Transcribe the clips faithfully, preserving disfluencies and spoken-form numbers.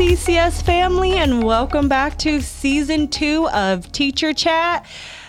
C C S family, and welcome back to season two of Teacher Chat.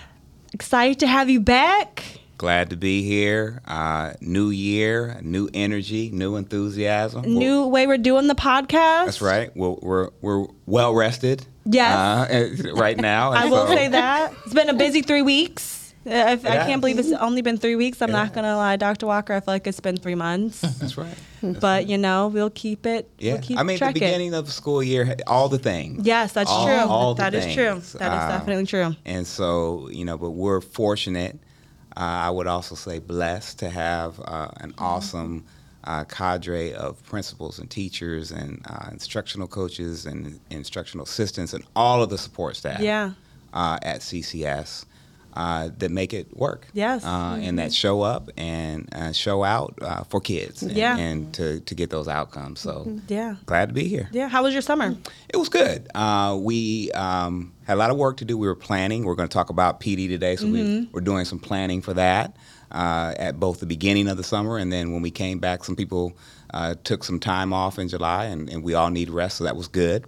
Excited to have you back. Glad to be here. Uh, new year, new energy, new enthusiasm. New way we're doing the podcast. That's right. We're we're, we're well rested. Yes. Uh, right now. I will so, say that. It's been a busy three weeks. Uh, if, I Yeah. can't believe it's only been three weeks. I'm Yeah. not going to lie, Doctor Walker. I feel like it's been three months. That's right. That's but, right. you know, we'll keep it. Yeah. We'll keep I mean, track the it. beginning of the school year, had all the things. Yes, that's all, true. All the That is things. true. That is Uh, definitely true. And so, you know, but we're fortunate. Uh, I would also say blessed to have uh, an awesome uh, cadre of principals and teachers and uh, instructional coaches and instructional assistants and all of the support staff Yeah. uh, at C C S uh, that make it work. Yes. Uh, and that show up and uh, show out uh, for kids and, Yeah. and to, to get those outcomes. So Yeah. glad to be here. Yeah. How was your summer? It was good. Uh, we um, had a lot of work to do. We were planning. We're going to talk about P D today, so we, we're doing some planning for that uh, at both the beginning of the summer and then when we came back, some people uh, took some time off in July, and, and we all need rest, so that was good.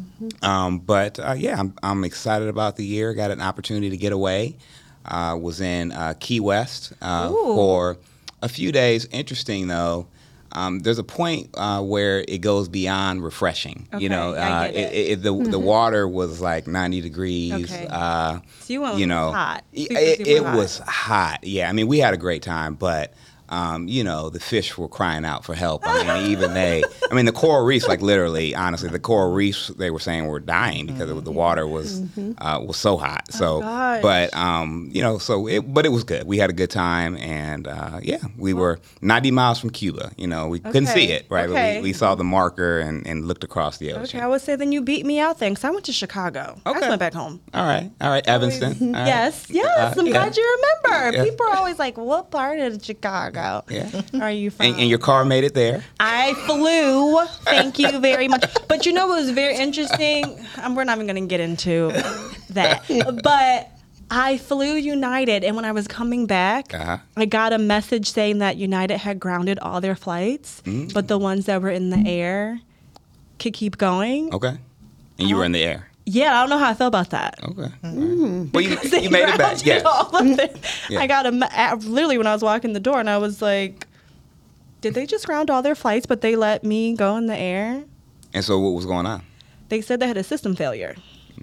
Um, but uh, yeah, I'm, I'm excited about the year. Got an opportunity to get away. Uh, was in uh, Key West uh, Ooh. for a few days. Interesting though. Um, there's a point uh, where it goes beyond refreshing. Okay, you know, I uh, get it. it, it, the the water was like ninety degrees. Okay. Uh, So you went you know, hot. it, Super, it, super it hot. was hot. Yeah, I mean, we had a great time, but. Um, you know, the fish were crying out for help. I mean, even they, I mean, the coral reefs, like literally, honestly, the coral reefs, they were saying were dying because it, the water was uh, was so hot. So, gosh. but, um, you know, so, it, but it was good. We had a good time. And, uh, yeah, we were ninety miles from Cuba. You know, we couldn't Okay, see it, right? okay. But we, we saw the marker and, and looked across the ocean. Okay, I would say then you beat me out then, because I went to Chicago. I just Okay. went back home. All right. All right. Evanston. All right. Yes, yes. Uh, I'm yeah. glad you remember. Yeah. People are always like, what part of Chicago Yeah. are you from? And, and your car made it there. I flew. Thank you very much. But you know what was very interesting? Um, we're not even going to get into that. But I flew United, and when I was coming back, Uh-huh. I got a message saying that United had grounded all their flights, Mm. but the ones that were in the air could keep going. Okay. And you were in the air. Yeah, I don't know how I felt about that. Okay. All right. Well, you, They you made it back. grounded Yes. all of it. Yeah. I got a me- uh, literally when I was walking the door, and I was like, "Did they just ground all their flights, but they let me go in the air?" And so what was going on? They said they had a system failure.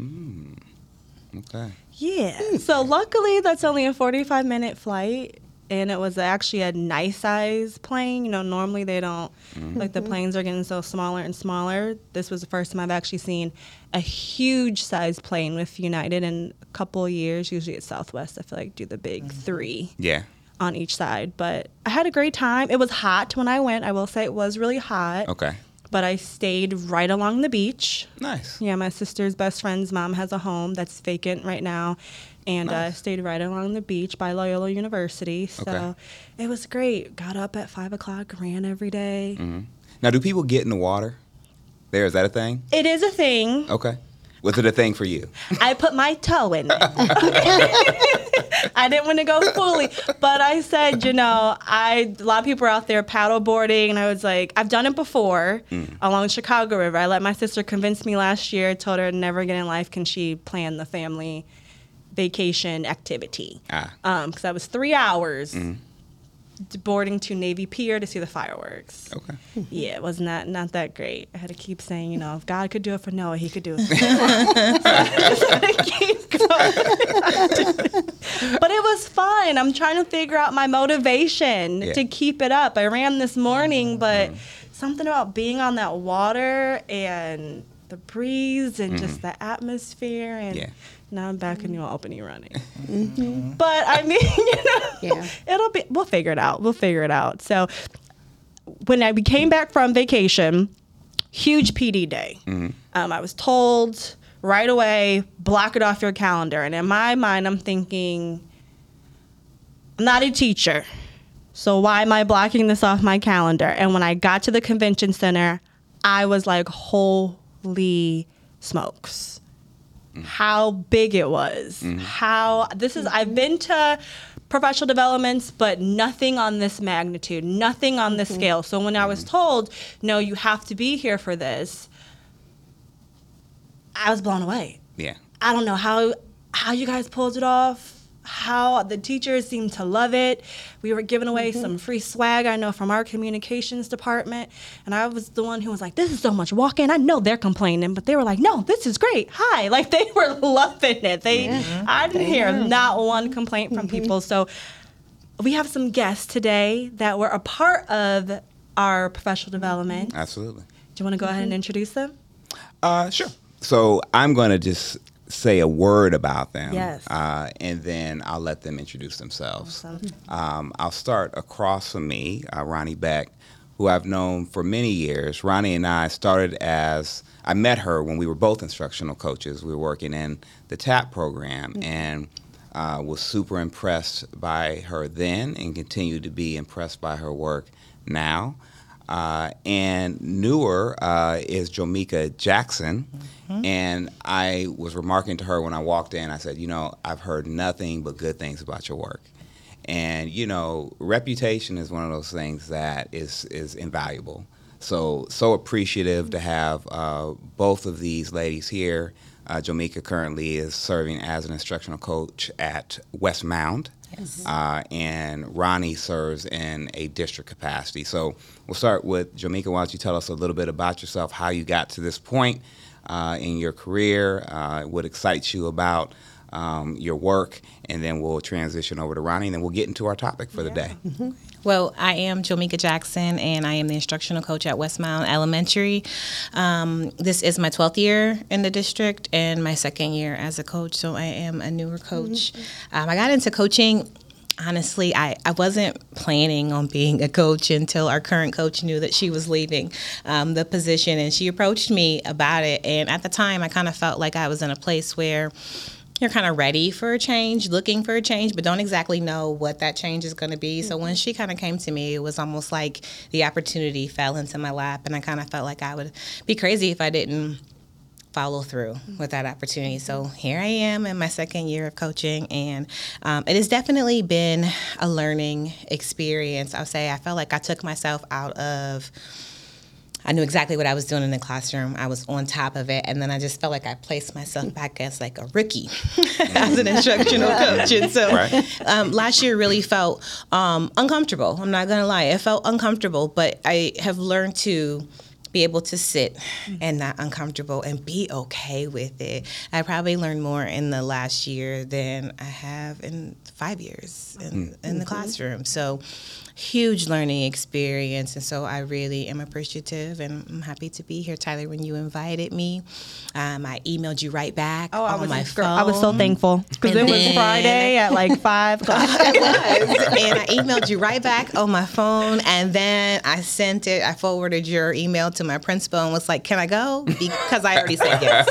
Okay. Yeah. So luckily, that's only a forty-five minute flight, and it was actually a nice size plane. You know, normally they don't like the planes are getting so smaller and smaller. This was the first time I've actually seen a huge size plane with United in a couple of years. Usually at Southwest, I feel like do the big three Yeah. on each side. But I had a great time. It was hot when I went. I will say it was really hot. Okay. But I stayed right along the beach. Nice. Yeah, my sister's best friend's mom has a home that's vacant right now. And I uh, Nice. stayed right along the beach by Loyola University. So Okay. it was great. Got up at five o'clock, ran every day. Now, do people get in the water? There, is that a thing? It is a thing. Okay. Was it a thing for you? I put my toe in it. I didn't want to go fully, but I said, you know, I a lot of people are out there paddle boarding, and I was like, I've done it before along the Chicago River. I let my sister convince me last year, told her never again in life can she plan the family vacation activity. Ah. Um, because that was three hours boarding to Navy Pier to see the fireworks. Okay. Yeah, it was not not that great. I had to keep saying, you know, if God could do it for Noah, he could do it for me. Keep going. But it was fun. I'm trying to figure out my motivation Yeah. to keep it up. I ran this morning, but something about being on that water and the breeze and just the atmosphere, and Yeah. now I'm back in your opening running. But I mean, you know, Yeah. it'll be. We'll figure it out. We'll figure it out. So when I we came back from vacation, huge P D day. Um, I was told right away, block it off your calendar. And in my mind, I'm thinking, I'm not a teacher, so why am I blocking this off my calendar? And when I got to the convention center, I was like, holy smokes. How big it was. How this is I've been to professional developments, but nothing on this magnitude, nothing on this scale. So when I was told, no, you have to be here for this, I was blown away. Yeah. I don't know how how you guys pulled it off. How the teachers seemed to love it. We were giving away mm-hmm. some free swag, I know, from our communications department. And I was the one who was like, this is so much walk-in. I know they're complaining, but they were like, no, this is great. Hi. Like, they were loving it. They, yeah. I didn't they hear are. not one complaint from mm-hmm. people. So we have some guests today that were a part of our professional development. Absolutely. Do you want to go mm-hmm. ahead and introduce them? Uh, sure. So I'm going to just say a word about them, yes. uh, and then I'll let them introduce themselves. Awesome. Um, I'll start across from me, uh, Ronnie Beck, who I've known for many years. Ronnie and I started as, I met her when we were both instructional coaches. We were working in the TAP program, mm-hmm. and uh, was super impressed by her then and continue to be impressed by her work now. Uh, and newer uh, is Jomika Jackson. Mm-hmm. And I was remarking to her when I walked in, I said, you know, I've heard nothing but good things about your work. And, you know, reputation is one of those things that is, is invaluable. So, so appreciative to have uh, both of these ladies here. Uh, Jomika currently is serving as an instructional coach at Westmount. Yes. Uh, and Ronnie serves in a district capacity. So we'll start with Jomika. Why don't you tell us a little bit about yourself, how you got to this point uh, in your career, uh, what excites you about um, your work, and then we'll transition over to Ronnie, and then we'll get into our topic for yeah. the day. Mm-hmm. Well, I am Jomika Jackson, and I am the instructional coach at Westmount Elementary. Um, this is my twelfth year in the district and my second year as a coach, so I am a newer coach. Mm-hmm. Um, I got into coaching, honestly, I, I wasn't planning on being a coach until our current coach knew that she was leaving um, the position, and she approached me about it. And at the time, I kind of felt like I was in a place where you're kind of ready for a change, looking for a change, but don't exactly know what that change is going to be. Mm-hmm. So when she kind of came to me, it was almost like the opportunity fell into my lap, and I kind of felt like I would be crazy if I didn't follow through with that opportunity. So here I am in my second year of coaching, and um, it has definitely been a learning experience. I'll say I felt like I took myself out of I knew exactly what I was doing in the classroom. I was on top of it. And then I just felt like I placed myself back as like a rookie as an instructional coach. And so right. um, last year really felt um, uncomfortable. I'm not going to lie. It felt uncomfortable, but I have learned to be able to sit and not uncomfortable and be okay with it. I probably learned more in the last year than I have in five years in, mm-hmm. in the classroom. So huge learning experience, and so I really am appreciative, and I'm happy to be here, Tyler. When you invited me, um, I emailed you right back oh, on I was my phone. I was so thankful because it was Friday at like five o'clock. It was, and I emailed you right back on my phone, and then I sent it. I forwarded your email to my principal and was like, "Can I go?" Because I already said yes.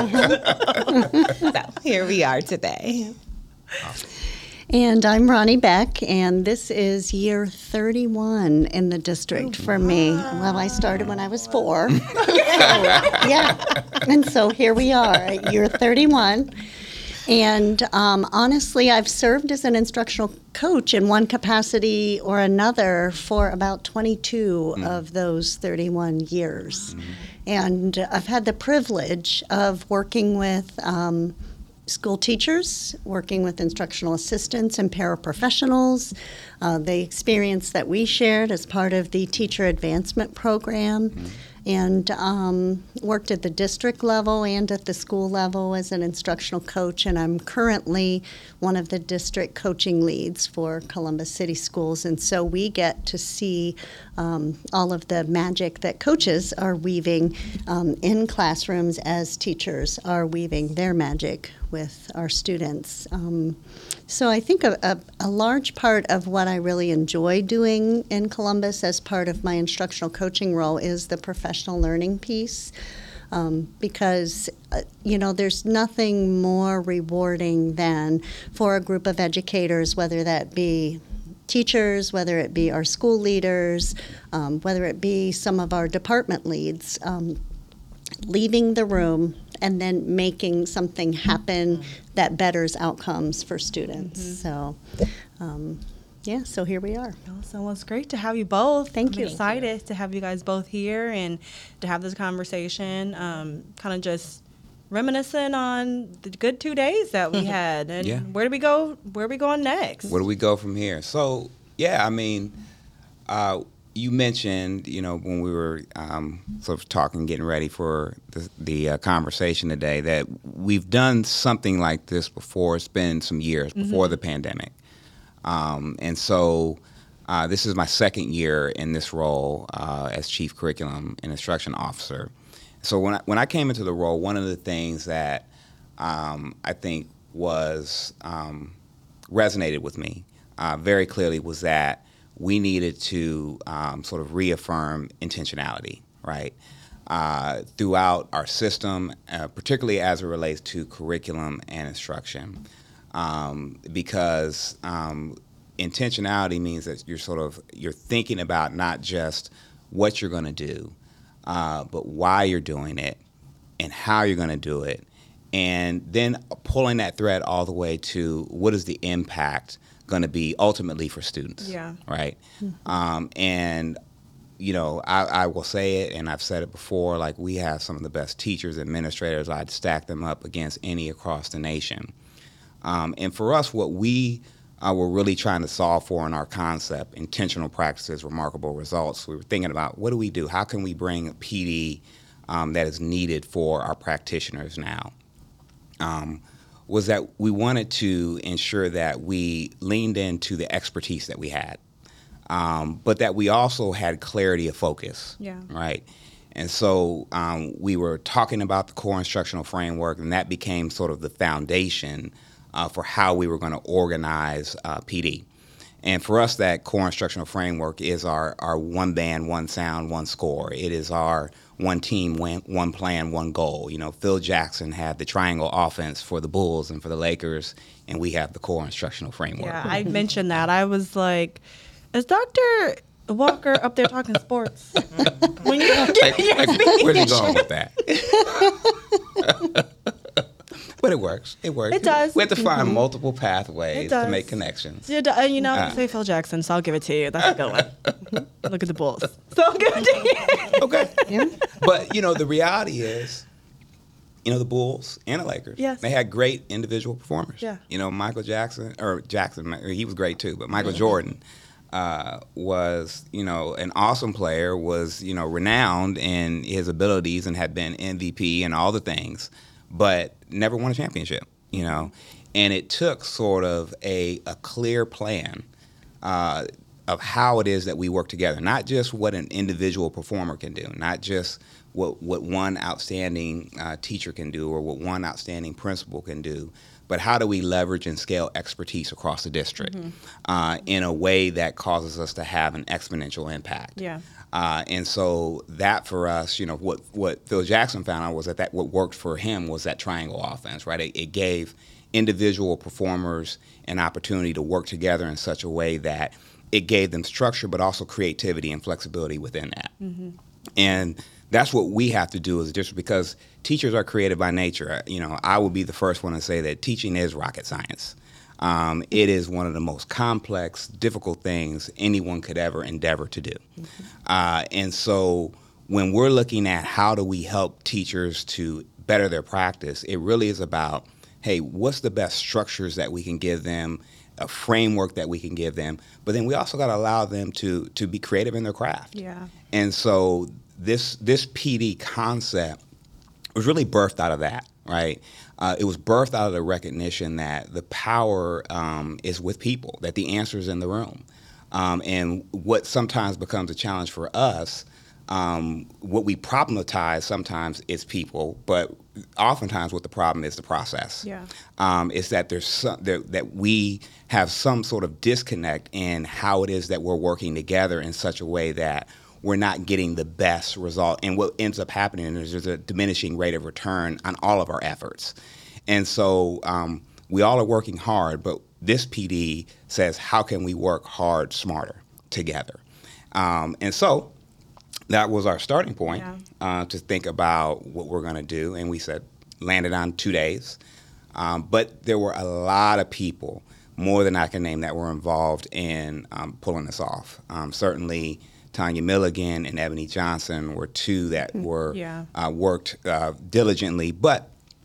So here we are today. Awesome. And I'm Ronnie Beck, and this is year thirty-one in the district oh, for wow. me. Well, I started when I was four. Yeah, and so here we are at year thirty-one. And um, honestly, I've served as an instructional coach in one capacity or another for about twenty-two mm. of those thirty-one years. Mm. And I've had the privilege of working with um, school teachers, working with instructional assistants and paraprofessionals, uh, the experience that we shared as part of the teacher advancement program, mm-hmm. and um, worked at the district level and at the school level as an instructional coach, and I'm currently one of the district coaching leads for Columbus City Schools, and so we get to see um, all of the magic that coaches are weaving um, in classrooms as teachers are weaving their magic with our students. Um, so I think a, a, a large part of what I really enjoy doing in Columbus as part of my instructional coaching role is the professional learning piece. Um, because, uh, you know, there's nothing more rewarding than for a group of educators, whether that be teachers, whether it be our school leaders, um, whether it be some of our department leads, um, leaving the room and then making something happen that betters outcomes for students. Mm-hmm. So, um, yeah, so here we are. Awesome. Well, it's great to have you both. Thank I'm you. excited to have you guys both here and to have this conversation. Um, kind of just reminiscing on the good two days that we had, and Yeah. where do we go? Where are we going next? Where do we go from here? So, yeah, I mean, uh, you mentioned, you know, when we were um, sort of talking, getting ready for the, the uh, conversation today, that we've done something like this before. It's been some years before the pandemic. Um, and so uh, this is my second year in this role uh, as Chief Curriculum and Instruction Officer. So when I, when I came into the role, one of the things that um, I think was um, resonated with me uh, very clearly was that we needed to um, sort of reaffirm intentionality, right, uh, throughout our system, uh, particularly as it relates to curriculum and instruction, um, because um, intentionality means that you're sort of you're thinking about not just what you're going to do, uh, but why you're doing it and how you're going to do it, and then pulling that thread all the way to what is the impact going to be ultimately for students. Yeah. Right. Mm-hmm. Um, and, you know, I, I will say it, and I've said it before, like we have some of the best teachers, administrators. I'd stack them up against any across the nation. Um, and for us, what we uh, were really trying to solve for in our concept, intentional practices, remarkable results, we were thinking about what do we do? How can we bring a P D um, that is needed for our practitioners now? Um, was that we wanted to ensure that we leaned into the expertise that we had, um, but that we also had clarity of focus, Yeah. right? And so um, we were talking about the core instructional framework, and that became sort of the foundation uh, for how we were going to organize uh, P D. And for us, that core instructional framework is our, our one band, one sound, one score. It is our one team, one, one plan, one goal. You know, Phil Jackson had the triangle offense for the Bulls and for the Lakers, and we have the core instructional framework. Yeah, I mentioned that. I was like, is Doctor Walker up there talking sports? When you like, like, where's he going with that? But it works. It works. It does. We have to find Mm-hmm. multiple pathways It to does. make connections. You, do- you know, Ah. you say Phil Jackson, so I'll give it to you. That's a good one. Look at the Bulls. So I'll give it to you. Okay. Yeah. But, you know, the reality is, you know, the Bulls and the Lakers, Yes. they had great individual performers. Yeah. You know, Michael Jackson, or Jackson, he was great too, but Michael Jordan uh, was, you know, an awesome player, was, you know, renowned in his abilities and had been M V P and all the things, but never won a championship, you know. And it took sort of a, a clear plan uh, of how it is that we work together, not just what an individual performer can do, not just what what one outstanding uh, teacher can do or what one outstanding principal can do, but how do we leverage and scale expertise across the district mm-hmm. uh, in a way that causes us to have an exponential impact. Yeah. Uh, and so that for us, you know, what what Phil Jackson found out was that, that what worked for him was that triangle offense, right? It, it gave individual performers an opportunity to work together in such a way that it gave them structure, but also creativity and flexibility within that. Mm-hmm. And that's what we have to do as a district, because teachers are creative by nature. You know, I will be the first one to say that teaching is rocket science. Um, it is one of the most complex, difficult things anyone could ever endeavor to do. Mm-hmm. Uh, and so when we're looking at how do we help teachers to better their practice, it really is about, hey, what's the best structures that we can give them, a framework that we can give them, but then we also got to allow them to to be creative in their craft. Yeah. And so this this P D concept was really birthed out of that, right? Uh, it was birthed out of the recognition that the power um, is with people, that the answer is in the room. Um, and what sometimes becomes a challenge for us, um, what we problematize sometimes is people, but oftentimes what the problem is the process. Yeah. Um, is that there's some, there, that we have some sort of disconnect in how it is that we're working together in such a way that we're not getting the best result. And what ends up happening is there's a diminishing rate of return on all of our efforts. And so um, we all are working hard, but this P D says, how can we work hard, smarter together? Um, and so that was our starting point Yeah. uh, to think about what we're going to do. And we said, landed on two days. Um, but there were a lot of people, more than I can name, that were involved in um, pulling this off. Um, certainly, Tanya Milligan and Ebony Johnson were two that were Yeah. uh, worked uh, diligently. But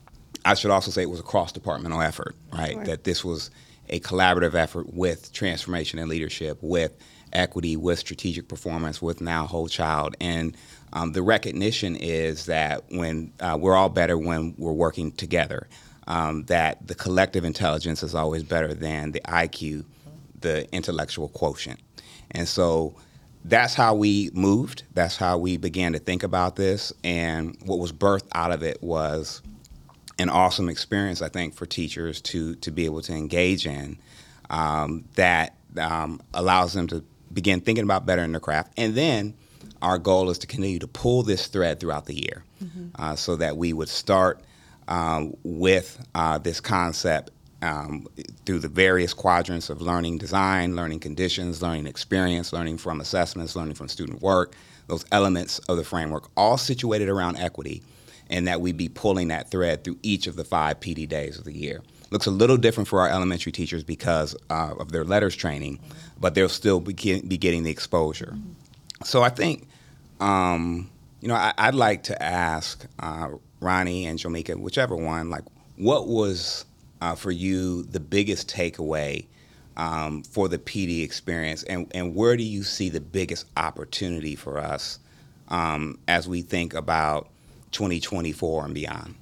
I should also say it was a cross-departmental effort, right? Sure. That this was a collaborative effort with transformation and leadership, with equity, with strategic performance, with Now Whole Child. And um, the recognition is that when uh, we're all better when we're working together, um, that the collective intelligence is always better than the I Q, the intellectual quotient. And so that's how we moved. That's how we began to think about this. And what was birthed out of it was an awesome experience, I think, for teachers to to be able to engage in um, that um, allows them to begin thinking about bettering their craft. And then our goal is to continue to pull this thread throughout the year mm-hmm. uh, so that we would start um, with uh, this concept um, through the various quadrants of learning design, learning conditions, learning experience, learning from assessments, learning from student work, those elements of the framework, all situated around equity, and that we be pulling that thread through each of the five P D days of the year. Looks a little different for our elementary teachers because uh, of their letters training, but they'll still be, get, be getting the exposure. So I think, um, you know, I, I'd like to ask uh, Ronnie and Jomika, whichever one, like, what was uh, for you the biggest takeaway um, for the P D experience, and, and where do you see the biggest opportunity for us um, as we think about twenty twenty-four and beyond?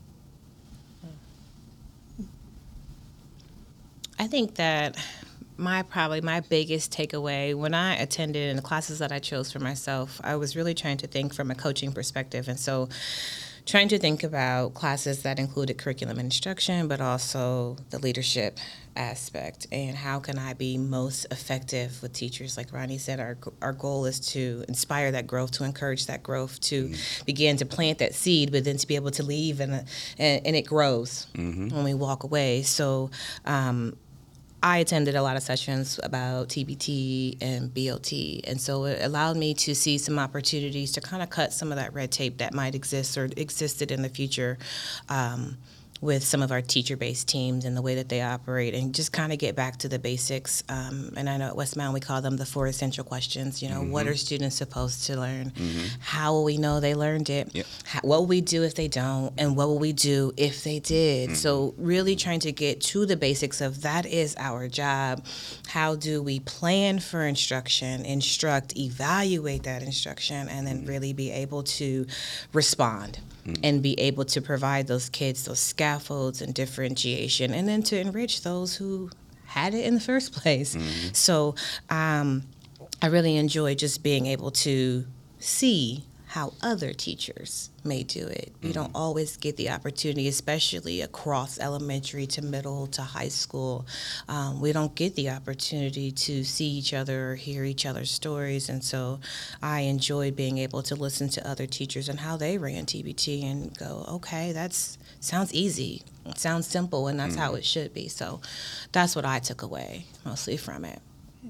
I think that my probably my biggest takeaway when I attended in the classes that I chose for myself, I was really trying to think from a coaching perspective. And so trying to think about classes that included curriculum and instruction, but also the leadership aspect and how can I be most effective with teachers. Like Ronnie said, our our goal is to inspire that growth, to encourage that growth, to mm-hmm. begin to plant that seed, but then to be able to leave and and, and it grows mm-hmm. when we walk away. So um, I attended a lot of sessions about T B T and B O T, and so it allowed me to see some opportunities to kind of cut some of that red tape that might exist or existed in the future um, with some of our teacher-based teams and the way that they operate, and just kind of get back to the basics. Um, and I know at Westmount we call them the four essential questions. You know, mm-hmm. what are students supposed to learn? Mm-hmm. How will we know they learned it? Yep. How, what will we do if they don't? And what will we do if they did? Mm-hmm. So really trying to get to the basics of that is our job. How do we plan for instruction, instruct, evaluate that instruction, and then mm-hmm. really be able to respond? Mm-hmm. And be able to provide those kids those scaffolds and differentiation, and then to enrich those who had it in the first place. Mm-hmm. So um, I really enjoy just being able to see how other teachers may do it. Mm-hmm. We don't always get the opportunity, especially across elementary to middle to high school. Um, we don't get the opportunity to see each other or hear each other's stories. And so I enjoy being able to listen to other teachers and how they ran T B T and go, okay, that's sounds easy. It sounds simple, and that's mm-hmm. how it should be. So that's what I took away mostly from it.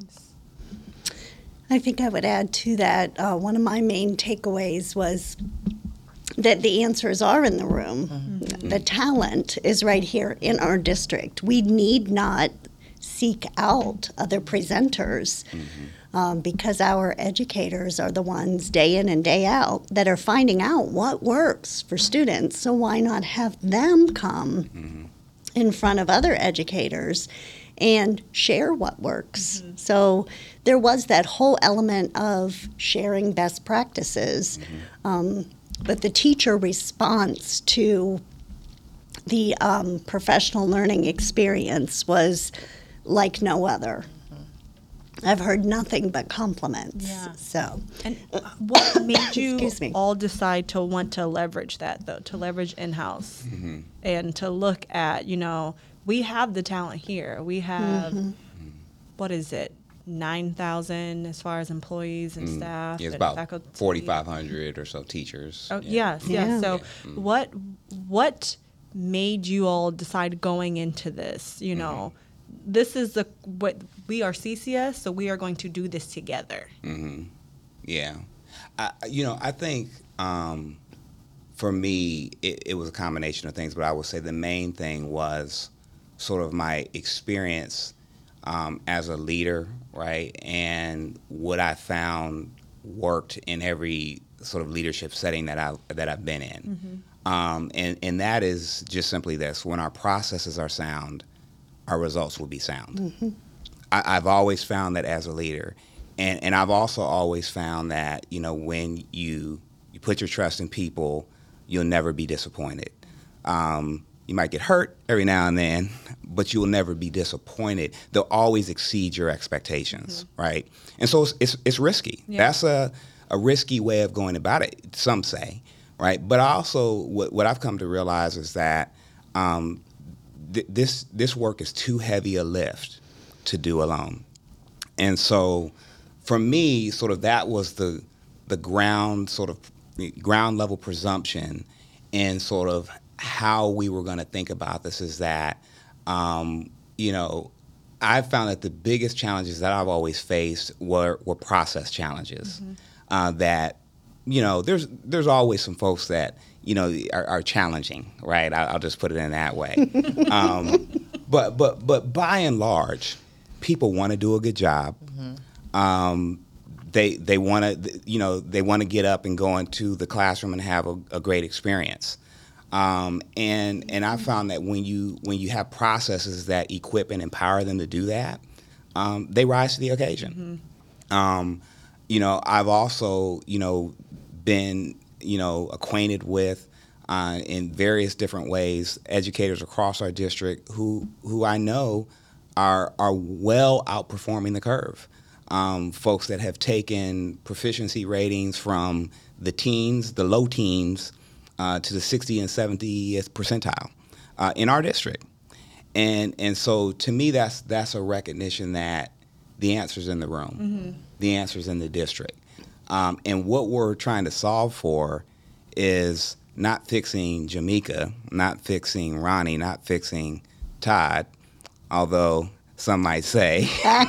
I think I would add to that, uh, one of my main takeaways was that the answers are in the room. Mm-hmm. The talent is right here in our district. We need not seek out other presenters mm-hmm. um, because our educators are the ones day in and day out that are finding out what works for students. So why not have them come mm-hmm. in front of other educators and share what works? Mm-hmm. So there was that whole element of sharing best practices. Mm-hmm. Um, but the teacher response to the um, professional learning experience was like no other. Mm-hmm. I've heard nothing but compliments. Yeah. So, and what made you Excuse me. all decide to want to leverage that, though, to leverage in-house mm-hmm. and to look at, you know, we have the talent here. We have, mm-hmm. what is it, nine thousand as far as employees and mm. staff. Yeah, it's and about faculty. forty-five hundred or so teachers. Oh, yeah. yes, yes. Yeah. So yeah. Mm. what what made you all decide going into this? You know, mm-hmm. this is the, what we are C C S, so we are going to do this together. Mm-hmm. Yeah. I, you know, I think um, for me, it, it was a combination of things, but I would say the main thing was sort of my experience um, as a leader, right? And what I found worked in every sort of leadership setting that I that I've been in. Um, and, and that is just simply this. When our processes are sound, our results will be sound. Mm-hmm. I, I've always found that as a leader. And, and I've also always found that, you know, when you, you put your trust in people, you'll never be disappointed. Um, you might get hurt every now and then, but you will never be disappointed. They'll always exceed your expectations, mm-hmm. right? And so it's it's, it's risky. Yeah. That's a, a risky way of going about it, some say, right? But also what, what I've come to realize is that um, th- this this work is too heavy a lift to do alone. And so for me, sort of that was the the ground sort of ground level presumption in sort of how we were going to think about this is that, um, you know, I've found that the biggest challenges that I've always faced were, were process challenges. Mm-hmm. Uh, that, you know, there's there's always some folks that, you know, are, are challenging, right? I, I'll just put it in that way. um, but but but by and large, people want to do a good job. Mm-hmm. Um, they they want to, you know, they want to get up and go into the classroom and have a, a great experience. Um, and and I found that when you when you have processes that equip and empower them to do that, um, they rise to the occasion. Mm-hmm. Um, you know, I've also you know been you know acquainted with uh, in various different ways educators across our district who who I know are are well outperforming the curve. Um, folks that have taken proficiency ratings from the teens, the low teens. Uh, to the sixtieth and seventieth percentile uh, in our district, and and so to me that's that's a recognition that the answer's in the room, mm-hmm. the answer's in the district, um, and what we're trying to solve for is not fixing Jamaica, not fixing Ronnie, not fixing Todd, although some might say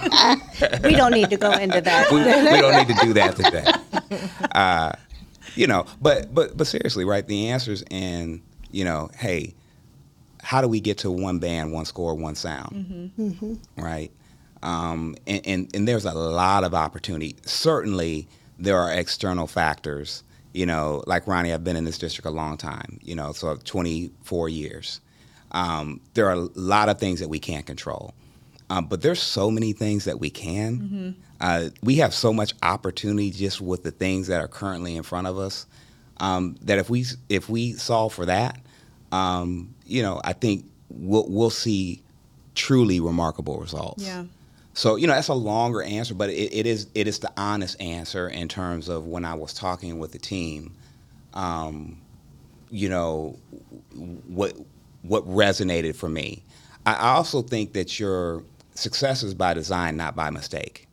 we don't need to go into that. we, we don't need to do that today. Uh, You know, but but but seriously, right? The answer's in, you know, hey, how do we get to one band, one score, one sound, mm-hmm. Mm-hmm. right? Um, and, and and there's a lot of opportunity. Certainly, there are external factors. You know, like Ronnie, I've been in this district a long time. You know, so twenty-four years. Um, there are a lot of things that we can't control, um, but there's so many things that we can. Mm-hmm. Uh, we have so much opportunity just with the things that are currently in front of us um, that if we if we solve for that, um, you know, I think we'll we'll see truly remarkable results. Yeah. So you know, that's a longer answer, but it, it is it is the honest answer in terms of when I was talking with the team. Um, you know, what what resonated for me. I also think that your success is by design, not by mistake.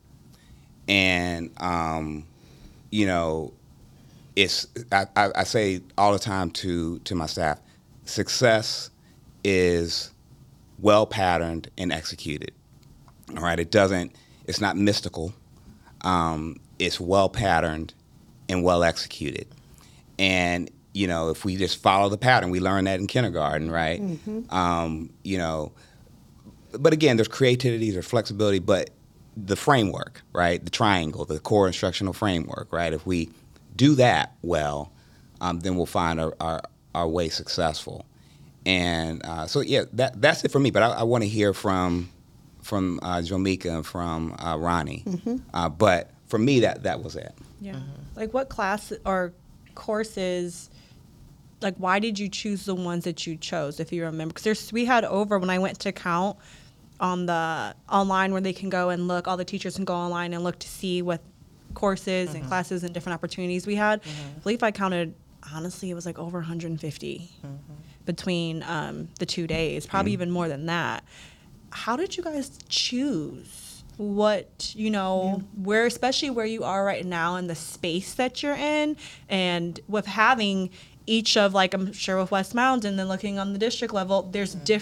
And, um, you know, it's I, I, I say all the time to, to my staff, success is well patterned and executed. All right, it doesn't. It's not mystical. Um, it's well patterned and well executed. And you know, if we just follow the pattern, we learn that in kindergarten, right? Mm-hmm. Um, you know, but again, there's creativity, there's flexibility, but the framework, right? The triangle, the core instructional framework, right? If we do that well, um, then we'll find our, our, our way successful. And uh, so, yeah, that that's it for me. But I, I want to hear from from uh, Jomika and from uh, Ronnie. Mm-hmm. Uh, but for me, that that was it. Yeah. Mm-hmm. Like, what class or courses? Like, why did you choose the ones that you chose, if you remember? Because there's we had over when I went to count on the online where they can go and look. All the teachers can go online and look to see what courses mm-hmm. and classes and different opportunities we had. Mm-hmm. I believe I counted. Honestly, it was like over one hundred fifty mm-hmm. between um, the two days, probably mm-hmm. even more than that. How did you guys choose what, you know, yeah. where, especially where you are right now in the space that you're in, and with having each of, like, I'm sure with West Mountain and then looking on the district level, there's mm-hmm. different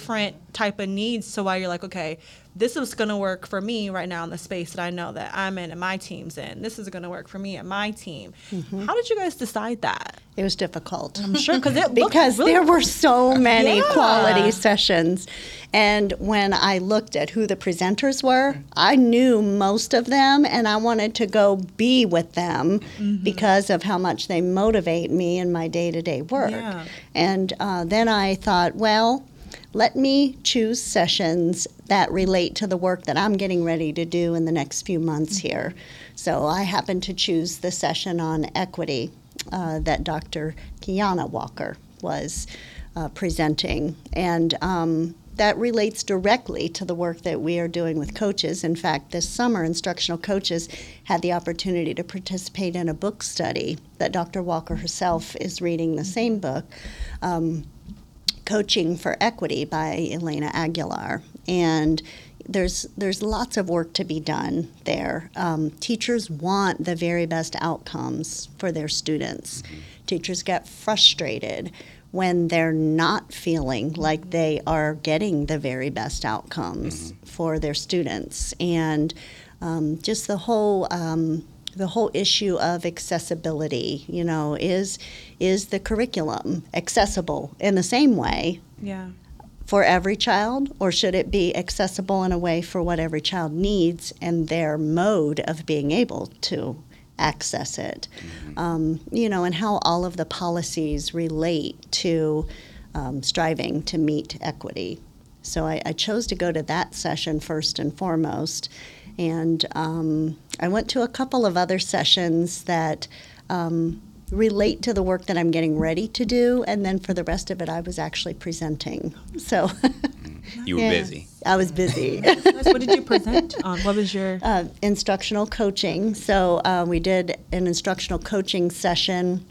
type of needs. So while you're like, okay, this is going to work for me right now in the space that I know that I'm in and my team's in. This is going to work for me and my team. Mm-hmm. How did you guys decide that? It was difficult. I'm sure because it because really there were so many yeah. quality sessions. And when I looked at who the presenters were, I knew most of them, and I wanted to go be with them mm-hmm. because of how much they motivate me in my day-to-day work. Yeah. And uh, then I thought, well, let me choose sessions that relate to the work that I'm getting ready to do in the next few months here. So I happened to choose the session on equity uh, that Doctor Kiana Walker was uh, presenting. And um, that relates directly to the work that we are doing with coaches. In fact, this summer, instructional coaches had the opportunity to participate in a book study that Doctor Walker herself is reading the same book, um, Coaching for Equity by Elena Aguilar. And there's there's lots of work to be done there. Um, teachers want the very best outcomes for their students. Mm-hmm. Teachers get frustrated when they're not feeling like they are getting the very best outcomes mm-hmm. for their students. And um, just the whole um, the whole issue of accessibility, you know, is is the curriculum accessible in the same way yeah. for every child, or should it be accessible in a way for what every child needs and their mode of being able to access it? Mm-hmm. Um, you know, and how all of the policies relate to um, striving to meet equity. So I, I chose to go to that session first and foremost. And um, I went to a couple of other sessions that um, relate to the work that I'm getting ready to do, and then for the rest of it, I was actually presenting. So you were yeah, busy. I was busy. What did you present on? What was your uh, instructional coaching? So uh, we did an instructional coaching session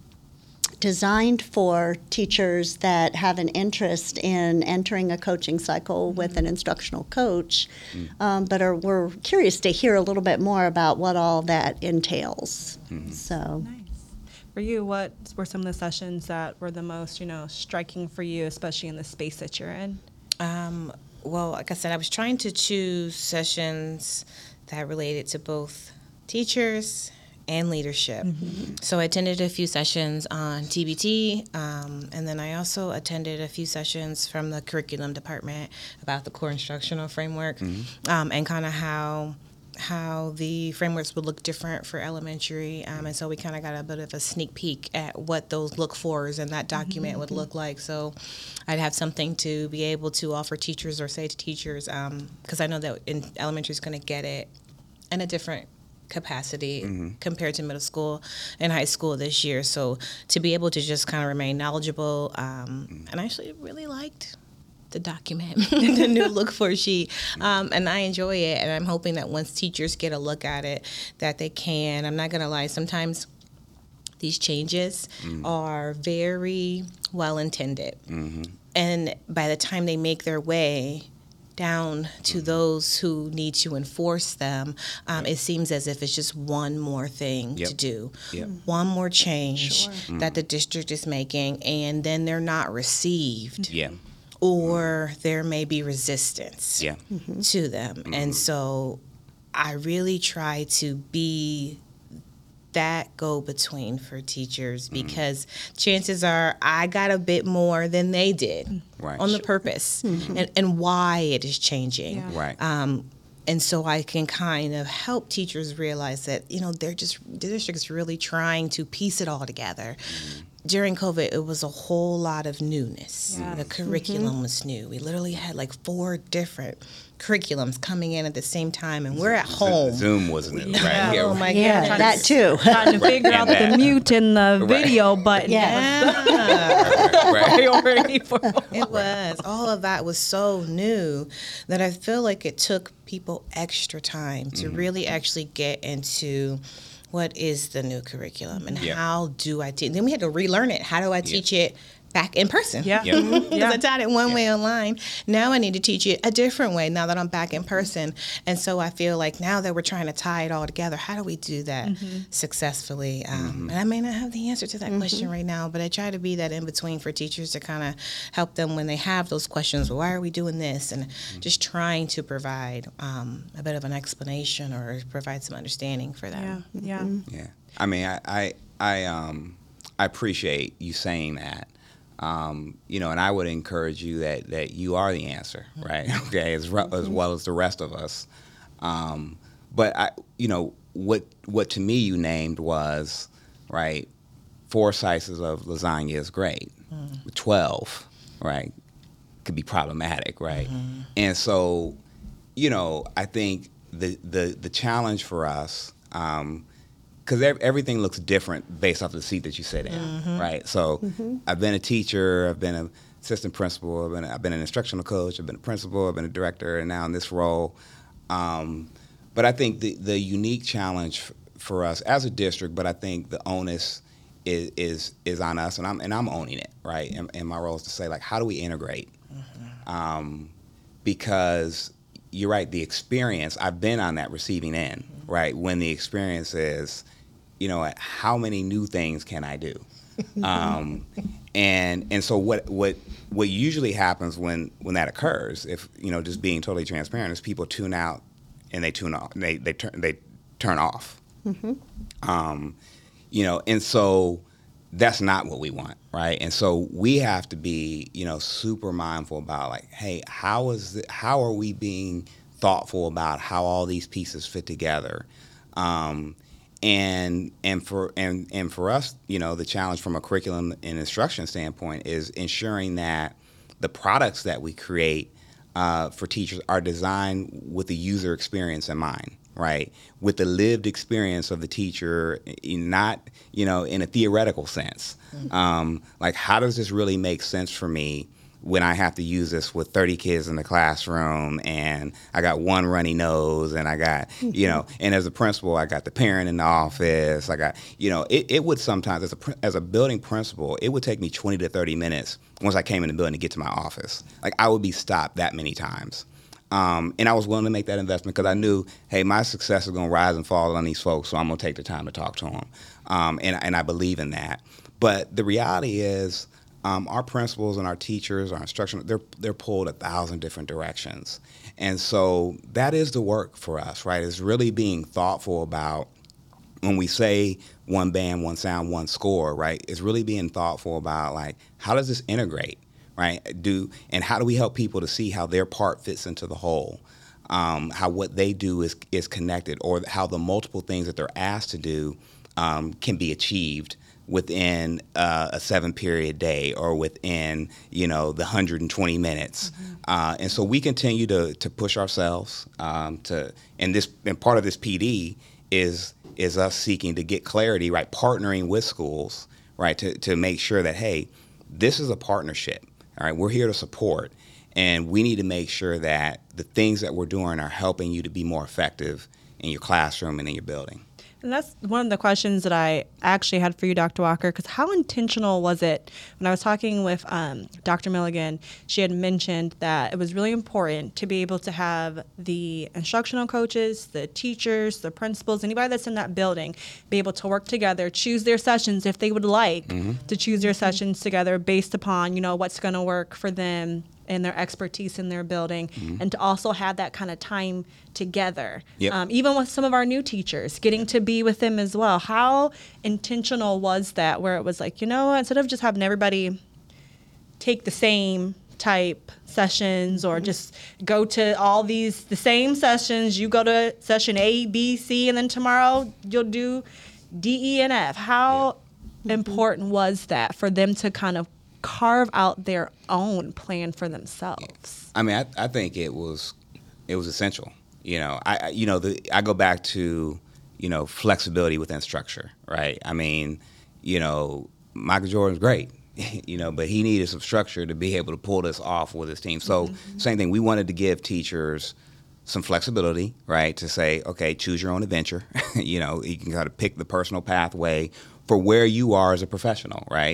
designed for teachers that have an interest in entering a coaching cycle with an instructional coach, mm. um, but are we're curious to hear a little bit more about what all that entails. Mm-hmm. So, nice. For you, what were some of the sessions that were the most, you know, striking for you, especially in the space that you're in? Um, well, like I said, I was trying to choose sessions that related to both teachers and leadership. Mm-hmm. So I attended a few sessions on T B T, um, and then I also attended a few sessions from the curriculum department about the core instructional framework, mm-hmm. um, and kind of how how the frameworks would look different for elementary. Um, and so we kind of got a bit of a sneak peek at what those look-fors in that document mm-hmm. would look like. So I'd have something to be able to offer teachers or say to teachers, because um, I know that in elementary is going to get it in a different capacity mm-hmm. compared to middle school and high school this year. So to be able to just kind of remain knowledgeable, um, mm-hmm. and I actually really liked the document, the new look for sheet, um, and I enjoy it, and I'm hoping that once teachers get a look at it, that they can. I'm not going to lie, sometimes these changes mm-hmm. are very well intended, mm-hmm. and by the time they make their way down to mm-hmm. those who need to enforce them, um, it seems as if it's just one more thing yep. to do, yep. one more change sure. mm-hmm. that the district is making, and then they're not received. Yeah. Or there may be resistance yeah. mm-hmm. to them. Mm-hmm. And so I really try to be that go-between for teachers, because mm-hmm. chances are I got a bit more than they did right. on the purpose mm-hmm. and, and why it is changing. Yeah. Right. Um, and so I can kind of help teachers realize that, you know, they're just, the district is really trying to piece it all together. Mm-hmm. During COVID, it was a whole lot of newness. Yes. The curriculum mm-hmm. was new. We literally had like four different curriculums coming in at the same time, and we're at home. Zoom wasn't it? Yeah. Right? Yeah. Oh my yeah, God. that too. Trying to figure out that. the mute in the Right. video button. Yeah. right, right. Priority for It was. All of that was so new that I feel like it took people extra time to mm-hmm. really actually get into what is the new curriculum and yeah. how do I teach? Then we had to relearn it. How do I teach yeah. it back in person. Yeah. Yeah. Because Yeah. I taught it one way online. Now I need to teach it a different way now that I'm back in person. And so I feel like now that we're trying to tie it all together, how do we do that successfully? Um, And I may not have the answer to that question right now, but I try to be that in between for teachers to kind of help them when they have those questions. Well, why are we doing this? And just trying to provide um, a bit of an explanation or provide some understanding for them. Yeah. Yeah. Yeah, I mean, I, I, I, um, I appreciate you saying that. Um, you know, and I would encourage you that, that you are the answer, right? Okay, as re- as well as the rest of us. Um, but I, you know, what what to me you named was, right, four slices of lasagna is great. Mm. Twelve, right, could be problematic, right? Mm-hmm. And so, you know, I think the the the challenge for us. Um, Because everything looks different based off the seat that you sit in, mm-hmm. right? So mm-hmm. I've been a teacher, I've been an assistant principal, I've been, a, I've been an instructional coach, I've been a principal, I've been a director, and now in this role. Um, but I think the, the unique challenge f- for us as a district, but I think the onus is is, is on us, and I'm and I'm owning it, right? And, and my role is to say, like, how do we integrate? Mm-hmm. Um, because you're right, the experience, I've been on that receiving end, mm-hmm. right? When the experience is, you know, how many new things can I do? Um, and and so what what what usually happens when, when that occurs, if you know, just being totally transparent, is people tune out and they tune off. They they turn they turn off. Mm-hmm. Um, you know, and so that's not what we want, right? And so we have to be, you know, super mindful about like, hey, how is it, how are we being thoughtful about how all these pieces fit together? Um, And and for and, and for us, you know, the challenge from a curriculum and instruction standpoint is ensuring that the products that we create uh, for teachers are designed with the user experience in mind, right? With the lived experience of the teacher, not, you know, in a theoretical sense. Mm-hmm. Um, like, how does this really make sense for me when I have to use this with thirty kids in the classroom and I got one runny nose and I got, you know, and as a principal, I got the parent in the office. I got, you know, it, it would sometimes, as a, as a building principal, it would take me twenty to thirty minutes once I came in the building to get to my office. Like, I would be stopped that many times. Um, and I was willing to make that investment because I knew, hey, my success is going to rise and fall on these folks, so I'm going to take the time to talk to them. Um, and, and I believe in that. But the reality is, Um, our principals and our teachers, our instructional, they're they're pulled a thousand different directions. And so that is the work for us, right? Is really being thoughtful about when we say one band, one sound, one score, right? It's really being thoughtful about like, how does this integrate, right? Do and how do we help people to see how their part fits into the whole? Um, how what they do is is connected, or how the multiple things that they're asked to do um, can be achieved within uh, a seven period day or within, you know, the one hundred twenty minutes. Mm-hmm. Uh, and so we continue to to push ourselves um, to, and this, and part of this P D is is us seeking to get clarity, right? Partnering with schools, right? To, to make sure that, hey, this is a partnership, all right? We're here to support, and we need to make sure that the things that we're doing are helping you to be more effective in your classroom and in your building. And that's one of the questions that I actually had for you, Doctor Walker, because how intentional was it when I was talking with um, Doctor Milligan? She had mentioned that it was really important to be able to have the instructional coaches, the teachers, the principals, anybody that's in that building, be able to work together, choose their sessions if they would like mm-hmm. to choose their sessions together based upon, you know, what's going to work for them and their expertise in their building, mm-hmm. and to also have that kind of time together. Yep. Um, even with some of our new teachers, getting to be with them as well. How intentional was that, where it was like, you know, instead of just having everybody take the same type sessions or just go to all these, the same sessions, you go to session A, B, C, and then tomorrow you'll do D, E, and F. How yeah. important was that for them to kind of carve out their own plan for themselves? I mean, I, I think it was it was essential. You know, I you know the I go back to you know flexibility within structure, right? I mean, you know, Michael Jordan's great, you know, but he needed some structure to be able to pull this off with his team. So mm-hmm. same thing, we wanted to give teachers some flexibility, right? To say, okay, choose your own adventure. You know, you can kind of pick the personal pathway for where you are as a professional, right?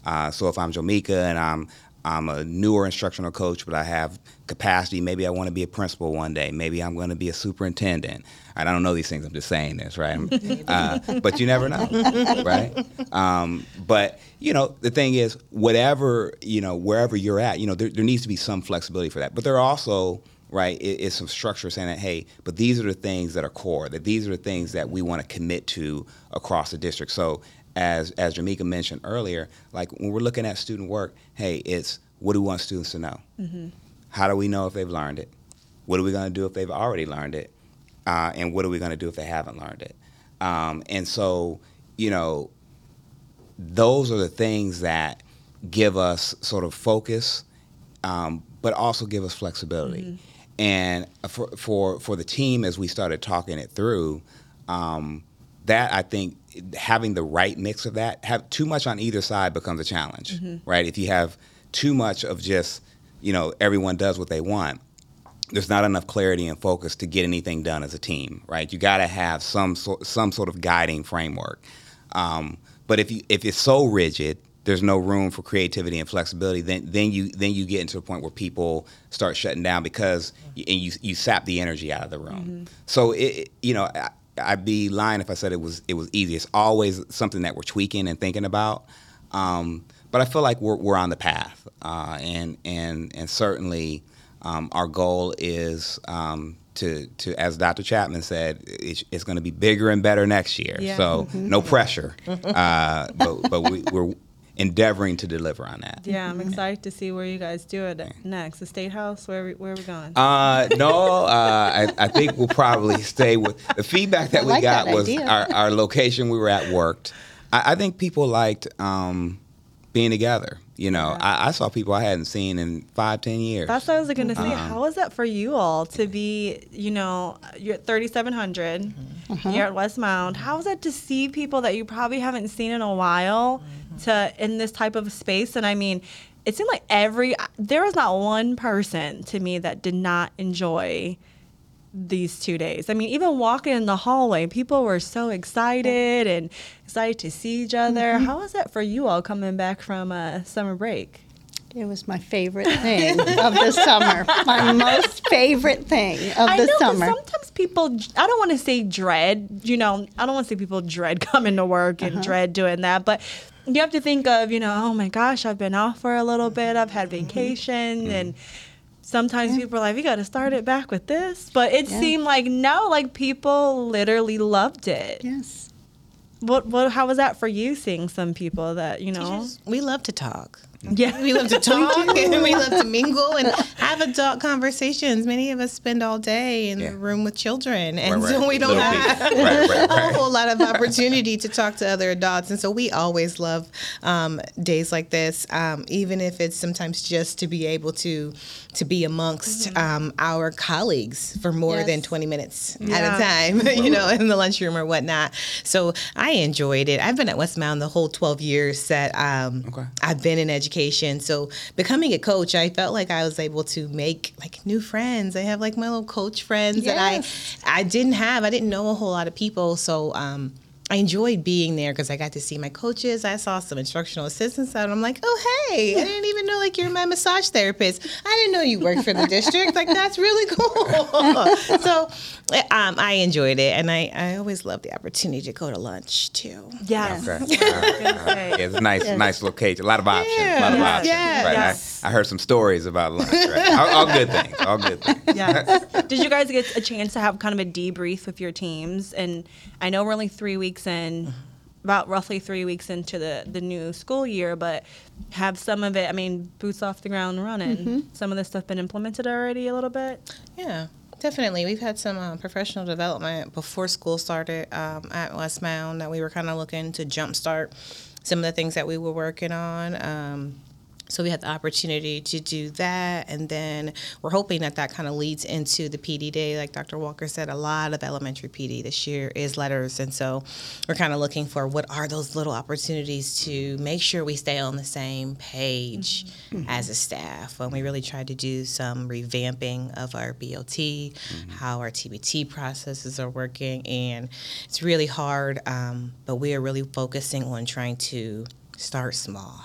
Uh, so if I'm Jomika and I'm I'm a newer instructional coach, but I have capacity. Maybe I want to be a principal one day. Maybe I'm going to be a superintendent. I don't know these things. I'm just saying this, right? Uh, but you never know, right? Um, but, you know, the thing is, whatever, you know, wherever you're at, you know, there, there needs to be some flexibility for that. But there are also, right, is, is some structure saying that, hey, but these are the things that are core, that these are the things that we want to commit to across the district. So as as Jomika mentioned earlier, like when we're looking at student work, hey, it's what do we want students to know? Mm-hmm. How do we know if they've learned it? What are we going to do if they've already learned it? Uh, and what are we going to do if they haven't learned it? Um, and so, you know, those are the things that give us sort of focus, um, but also give us flexibility. Mm-hmm. And for, for for the team, as we started talking it through, um, that I think having the right mix of that, have too much on either side becomes a challenge, mm-hmm. right? If you have too much of just, you know, everyone does what they want, there's not enough clarity and focus to get anything done as a team, right? You got to have some so, some sort of guiding framework. Um, but if you if it's so rigid, there's no room for creativity and flexibility. Then then you then you get into a point where people start shutting down because and you you sap the energy out of the room. Mm-hmm. So it you know. I, I'd be lying if I said it was it was easy. It's always something that we're tweaking and thinking about. Um, but I feel like we're we're on the path, uh, and and and certainly um, our goal is um, to to as Doctor Chapman said, it's, it's going to be bigger and better next year. Yeah. So mm-hmm. no pressure, uh, but but we, we're endeavoring to deliver on that. Yeah, I'm excited to see where you guys do it next. The State House, where are we, where are we going? Uh, no, uh, I, I think we'll probably stay with the feedback that I we like got that was idea. our, our location we were at worked. I, I think people liked um, being together. You know, Yeah. I, I saw people I hadn't seen in five, ten years. That's what I was going to say. Um, How is that for you all to be, you know, you're at thirty-seven hundred, Uh-huh. you're at Westmount. How is that to see people that you probably haven't seen in a while to in this type of space? And I mean, it seemed like every, there was not one person to me that did not enjoy these two days. I mean, even walking in the hallway, people were so excited and excited to see each other. Mm-hmm. How was that for you all coming back from a summer break? It was my favorite thing of the summer. My most favorite thing of I the know, 'cause summer. sometimes people, I don't want to say dread, you know, I don't want to say people dread coming to work and Uh-huh. dread doing that, but you have to think of, you know, oh my gosh, I've been off for a little bit, I've had vacation, and sometimes people are like, we got to start it back with this. But it Yeah. seemed like, no, like people literally loved it. Yes. What, what, how was that for you, seeing some people that, you know? We love to talk. Yeah. We love to talk and we love to mingle and have adult conversations. Many of us spend all day in Yeah. the room with children, and Right, so right. we don't Little have people. Right, right, right. a whole lot of opportunity to talk to other adults. And so we always love um, days like this, um, even if it's sometimes just to be able to to be amongst Mm-hmm. um, our colleagues for more Yes. than twenty minutes Yeah. at a time, you know, in the lunchroom or whatnot. So I enjoyed it. I've been at Westmount the whole twelve years that um, Okay. I've been in education. So becoming a coach, I felt like I was able to make like new friends. I have like my little coach friends that Yes. I I didn't have. I didn't know a whole lot of people. So um, I enjoyed being there because I got to see my coaches. I saw some instructional assistants out. And I'm like, oh, hey, I didn't even know like you're my massage therapist. I didn't know you worked for the district. Like, that's really cool. So um, I enjoyed it. And I, I always love the opportunity to go to lunch too. Yes. Okay. All right, all right. Yeah, it's a nice, nice location. A lot of options. A lot of Yeah. options. Yeah. Right. Yes. I, I heard some stories about lunch. Right? all, all good things. All good things. Yes. Did you guys get a chance to have kind of a debrief with your teams? And I know we're only three weeks in, about roughly three weeks into the, the new school year, but have some of it, I mean, boots off the ground running. Mm-hmm. Some of this stuff been implemented already a little bit? Yeah, definitely. We've had some um, professional development before school started um, at Westmount that we were kind of looking to jumpstart some of the things that we were working on. Um, so we had the opportunity to do that, and then we're hoping that that kind of leads into the P D Day. Like Doctor Walker said, a lot of elementary P D this year is letters, and so we're kind of looking for what are those little opportunities to make sure we stay on the same page mm-hmm. as a staff. When we really tried to do some revamping of our B O T, mm-hmm. how our T B T processes are working, and it's really hard, um, but we are really focusing on trying to start small.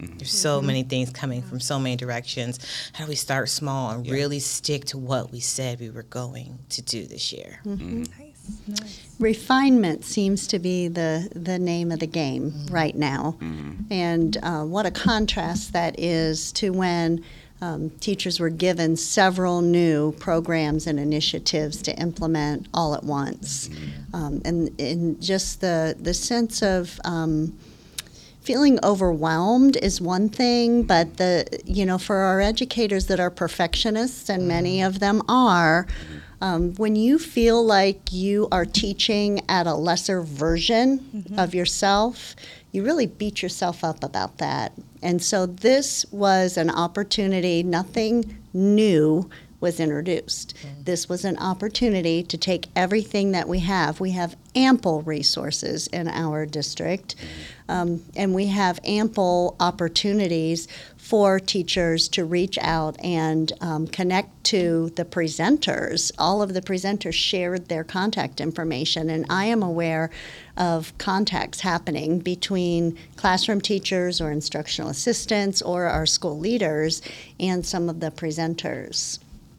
There's so many things coming from so many directions. How do we start small and Yeah. really stick to what we said we were going to do this year? Mm-hmm. Nice. Nice. Refinement seems to be the, the name of the game Mm-hmm. right now. Mm-hmm. And uh, what a contrast that is to when um, teachers were given several new programs and initiatives to implement all at once. Um, and, and just the, the sense of um, feeling overwhelmed is one thing, but the, you know, for our educators that are perfectionists, and many of them are, Um, when you feel like you are teaching at a lesser version Mm-hmm. of yourself, you really beat yourself up about that. And so this was an opportunity, nothing new was introduced. Mm-hmm. This was an opportunity to take everything that we have. We have ample resources in our district, um, and we have ample opportunities for teachers to reach out and um, connect to the presenters. All of the presenters shared their contact information, and I am aware of contacts happening between classroom teachers or instructional assistants or our school leaders and some of the presenters.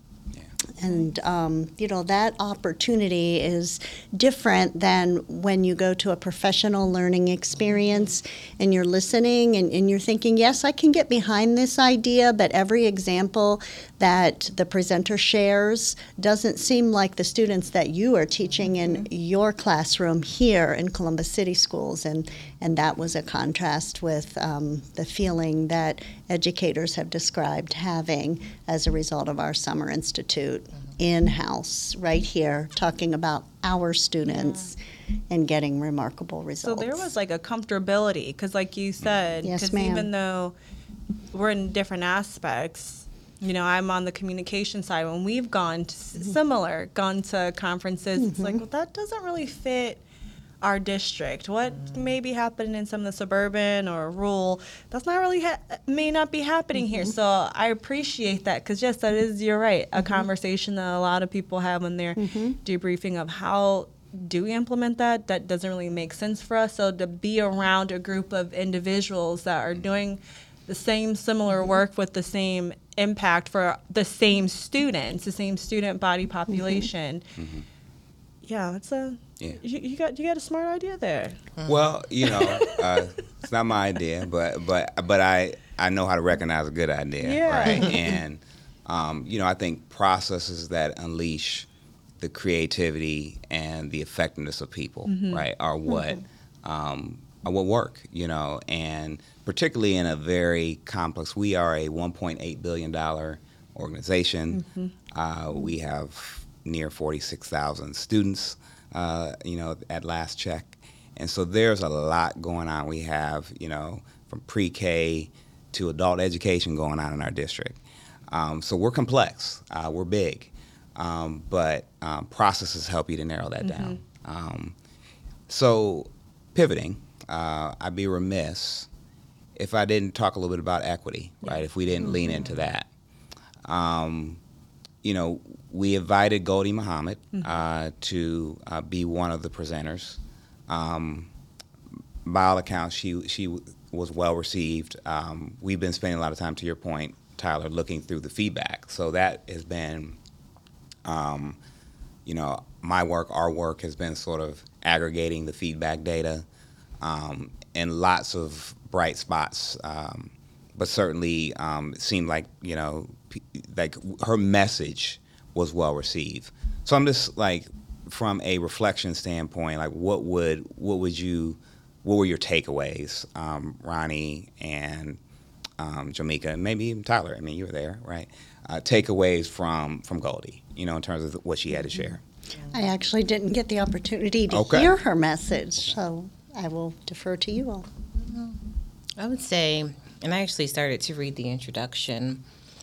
And, um, you know, that opportunity is different than when you go to a professional learning experience and you're listening and, and you're thinking, yes, I can get behind this idea, but every example that the presenter shares doesn't seem like the students that you are teaching in your classroom here in Columbus City Schools. And, and that was a contrast with um, the feeling that educators have described having as a result of our Summer Institute in-house right here talking about our students and getting remarkable So results. there was like a comfortability because, like you said, Yes, because ma'am. even though we're in different aspects, you know, I'm on the communication side. When we've gone to s similar, gone to conferences, it's like, well, that doesn't really fit our district. What may be happening in some of the suburban or rural, that's not really ha- may not be happening here. So I appreciate that because yes, that is, you're right, a conversation that a lot of people have when they're debriefing of how do we implement that. That doesn't really make sense for us. So to be around a group of individuals that are doing the same similar work with the same impact for the same students, the same student body population. Yeah, it's a Yeah. you, you got you got a smart idea there. Well, you know, uh, it's not my idea, but but but I I know how to recognize a good idea, Yeah. right? And um, you know, I think processes that unleash the creativity and the effectiveness of people, right, are what um, are what work. You know, and particularly in a very complex. We are a one point eight billion dollar organization. Uh, we have near forty-six thousand students, uh, you know, at last check. And so there's a lot going on. We have, you know, from pre-K to adult education going on in our district. Um, so we're complex, uh, we're big, um, but um, processes help you to narrow that down. Um, so pivoting, uh, I'd be remiss if I didn't talk a little bit about equity, right, if we didn't lean into that. Um, you know, we invited Goldie Muhammad uh, to uh, be one of the presenters. Um, by all accounts, she she w- was well received. Um, we've been spending a lot of time, to your point, Tyler, looking through the feedback. So that has been, um, you know, my work, our work has been sort of aggregating the feedback data, um, and lots of bright spots. Um, but certainly, um, it seemed like, you know, p- like her message was well received. So I'm just like, from a reflection standpoint, like what would what would you, what were your takeaways, um, Ronnie and um, Jamaica, and maybe even Tyler? I mean, you were there, right? Uh, takeaways from from Goldie, you know, in terms of what she had to share. I actually didn't get the opportunity to Okay. hear her message, so I will defer to you all. I would say, and I actually started to read the introduction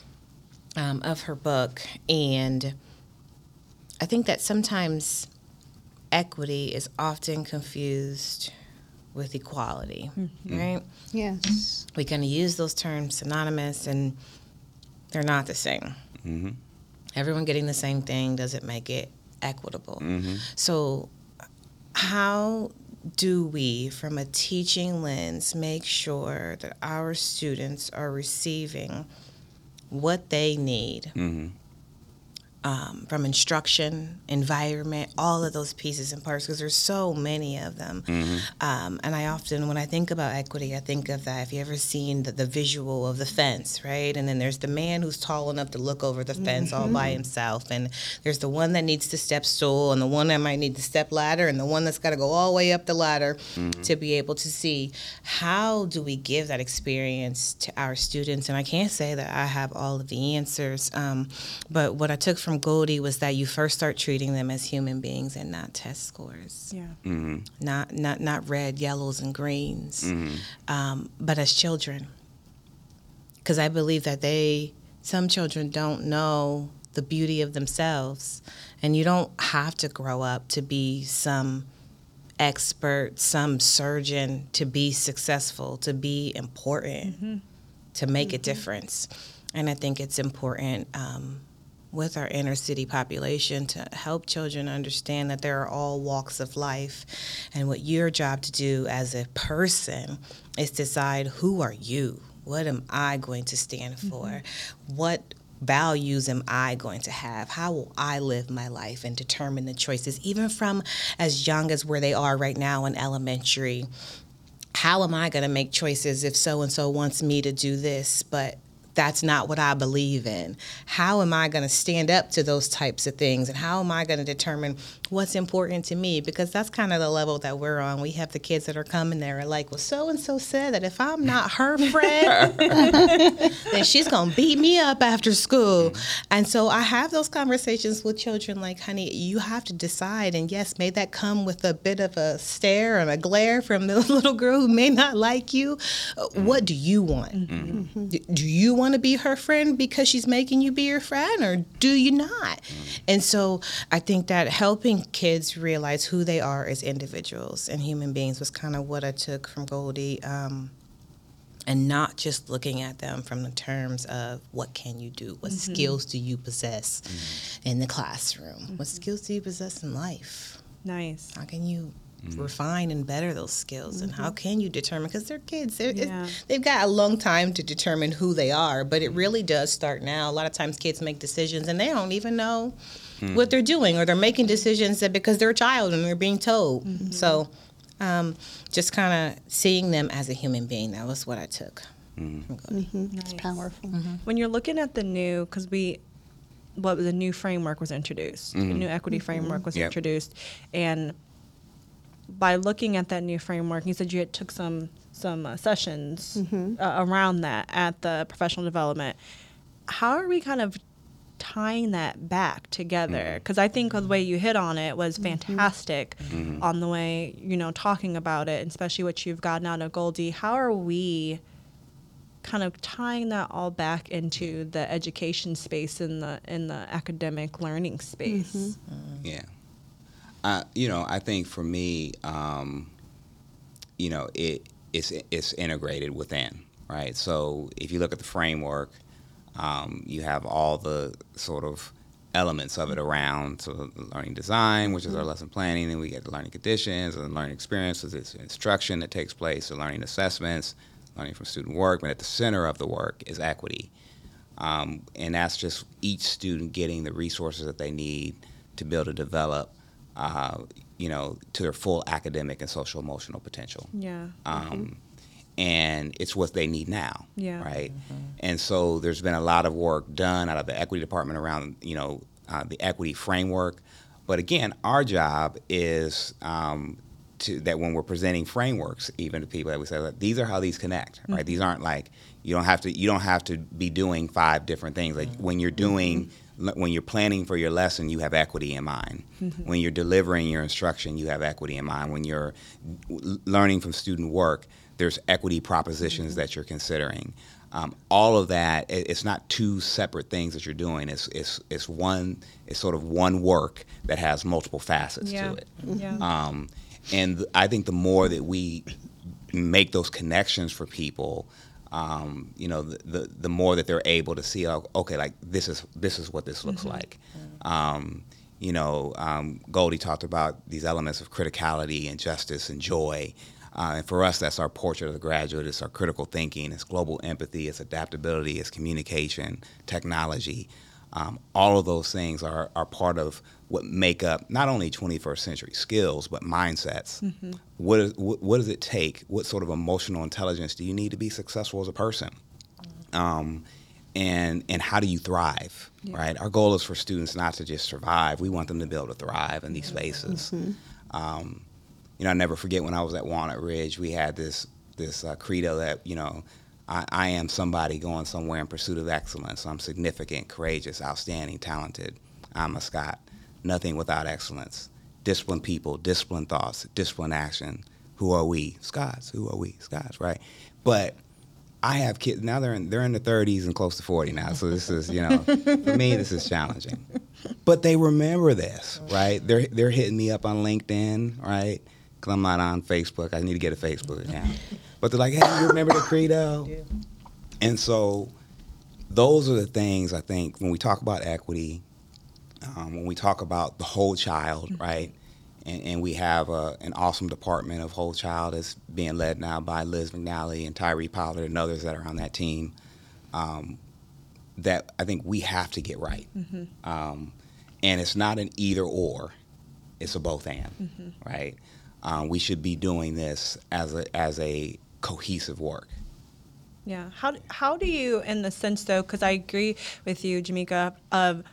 um, of her book, and I think that sometimes equity is often confused with equality, right? Yes. We kind of use those terms synonymous, and they're not the same. Mm-hmm. Everyone getting the same thing doesn't make it equitable. Mm-hmm. So how do we, from a teaching lens, make sure that our students are receiving what they need Mm-hmm. um, from instruction, environment, all of those pieces and parts, because there's so many of them. Mm-hmm. Um, and I often, when I think about equity, I think of that. Have you ever seen the, the visual of the fence, right? And then there's the man who's tall enough to look over the fence all by himself. And there's the one that needs the step stool, and the one that might need the step ladder, and the one that's got to go all the way up the ladder Mm-hmm. to be able to see. How do we give that experience to our students? And I can't say that I have all of the answers, um, but what I took from Goldie was that you first start treating them as human beings and not test scores. Yeah. Mm-hmm. Not not not red, yellows, and greens, Mm-hmm. um, but as children. Because I believe that they, some children don't know the beauty of themselves, and you don't have to grow up to be some expert, some surgeon to be successful, to be important, Mm-hmm. to make a difference. And I think it's important um, with our inner city population to help children understand that there are all walks of life, and what your job to do as a person is decide, who are you? What am I going to stand for? Mm-hmm. What values am I going to have? How will I live my life, and determine the choices, even from as young as where they are right now in elementary. How am I going to make choices if so-and-so wants me to do this, but that's not what I believe in? How am I going to stand up to those types of things? And how am I going to determine what's important to me? Because that's kind of the level that we're on. We have the kids that are coming there and like, well, so-and-so said that if I'm not her friend, then she's going to beat me up after school. And so I have those conversations with children like, honey, you have to decide. And yes, may that come with a bit of a stare and a glare from the little girl who may not like you. What do you want? Mm-hmm. Do you want to be her friend because she's making you be your friend, or do you not? And so I think that helping kids realize who they are as individuals and human beings was kind of what I took from Goldie, um, and not just looking at them from the terms of what can you do, what mm-hmm. skills do you possess mm-hmm. in the classroom, mm-hmm. what skills do you possess in life? Nice. How can you Mm-hmm. refine and better those skills, mm-hmm. and how can you determine, because they're kids, they're, yeah. they've got a long time to determine who they are, but it really does start now. A lot of times kids make decisions and they don't even know mm-hmm. what they're doing, or they're making decisions that because they're a child and they're being told. Mm-hmm. So um, just kind of seeing them as a human being, that was what I took. Mm-hmm. Mm-hmm. Nice. It's powerful. Mm-hmm. When you're looking at the new, because we, what the new framework was introduced, Mm-hmm. the new equity Mm-hmm. framework was yep. introduced, and by looking at that new framework, you said you had took some some uh, sessions mm-hmm. uh, around that at the professional development. How are we kind of tying that back together? Because I think the way you hit on it was fantastic Mm-hmm. on the way, you know, talking about it, and especially what you've gotten out of Goldie. How are we kind of tying that all back into the education space, in the in the academic learning space? Mm-hmm. Yeah. Uh, you know, I think for me, um, you know, it it's it's integrated within, right? So if you look at the framework, um, you have all the sort of elements of it around. So learning design, which is our lesson planning, and we get the learning conditions and learning experiences. It's instruction that takes place, the learning assessments, learning from student work, but at the center of the work is equity, um, and that's just each student getting the resources that they need to be able to develop. Uh, you know, to their full academic and social emotional potential. Yeah. Um, mm-hmm. And it's what they need now, Yeah. right? Mm-hmm. And so there's been a lot of work done out of the equity department around, you know, uh, the equity framework. But again, our job is um, to that when we're presenting frameworks, even to people, that we say, look, these are how these connect, right? Mm-hmm. These aren't like you don't have to you don't have to be doing five different things. Like mm-hmm. when you're doing. Mm-hmm. When you're planning for your lesson, you have equity in mind. Mm-hmm. When you're delivering your instruction, you have equity in mind. When you're learning from student work, there's equity propositions mm-hmm. that you're considering. Um, all of that, it's not two separate things that you're doing. It's it's it's one. It's sort of one work that has multiple facets yeah. to it. Yeah. Um, and th- I think the more that we make those connections for people, Um, you know, the, the the more that they're able to see, oh, okay, like this is this is what this looks mm-hmm. like. Um, You know, um, Goldie talked about these elements of criticality and justice and joy. Uh, and for us, that's our portrait of the graduate. It's our critical thinking. It's global empathy. It's adaptability. It's communication, technology. Um, all of those things are, are part of what make up not only twenty-first century skills, but mindsets. Mm-hmm. What, is, what, what does it take? What sort of emotional intelligence do you need to be successful as a person? Um, and and how do you thrive, yeah. right? Our goal is for students not to just survive. We want them to be able to thrive in these spaces. Mm-hmm. Um, you know, I never forget when I was at Walnut Ridge, we had this this uh, credo that, you know, I, I am somebody going somewhere in pursuit of excellence. I'm significant, courageous, outstanding, talented. I'm a Scott. Nothing without excellence. Disciplined people, disciplined thoughts, disciplined action. Who are we? Scots. Who are we? Scots, right? But I have kids now. They're in they're in the thirties and close to forty now. So this is, you know, for me this is challenging. But they remember this, right? They're they're hitting me up on LinkedIn, right? Because I'm not on Facebook. I need to get a Facebook account. But they're like, hey, you remember the credo? Yeah. And so those are the things I think when we talk about equity, um, when we talk about the whole child, mm-hmm. right? And, and we have a, an awesome department of whole child that's being led now by Liz McNally and Tyree Pollard and others that are on that team. Um, that I think we have to get right. Mm-hmm. Um, and it's not an either or, it's a both and, mm-hmm. right? Um, we should be doing this as a as a cohesive work. Yeah. How how do you, in the sense though, because I agree with you, Jamika, of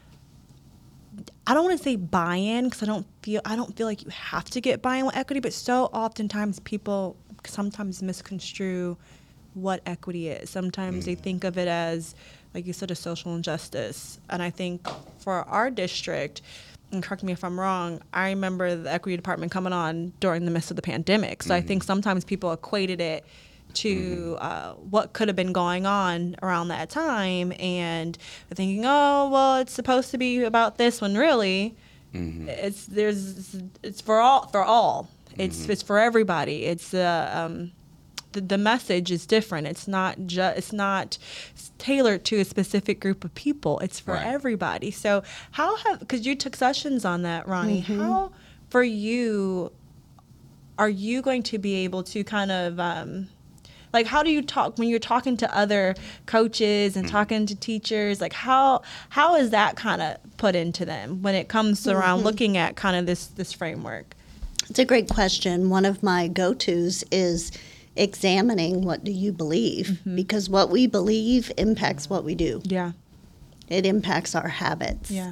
I don't want to say buy-in because I don't feel I don't feel like you have to get buy-in with equity, but so oftentimes people sometimes misconstrue what equity is. Sometimes mm. they think of it as, like you said, a social injustice. And I think for our district, and correct me if I'm wrong, I remember the equity department coming on during the midst of the pandemic. So mm-hmm. I think sometimes people equated it to mm-hmm. uh, what could have been going on around that time, and thinking, oh, well, it's supposed to be about this when really mm-hmm. it's there's it's for all for all. It's mm-hmm. it's for everybody. It's uh, um, the the message is different. It's not just it's not tailored to a specific group of people. It's for right. everybody. So how have, because you took sessions on that, Ronnie, mm-hmm. how for you are you going to be able to kind of um, like, how do you talk when you're talking to other coaches and mm-hmm. talking to teachers? Like, how how is that kind of put into them when it comes around mm-hmm. looking at kind of this this framework? It's a great question. One of my go-tos is examining what do you believe, mm-hmm. because what we believe impacts what we do. Yeah. It impacts our habits. Yeah.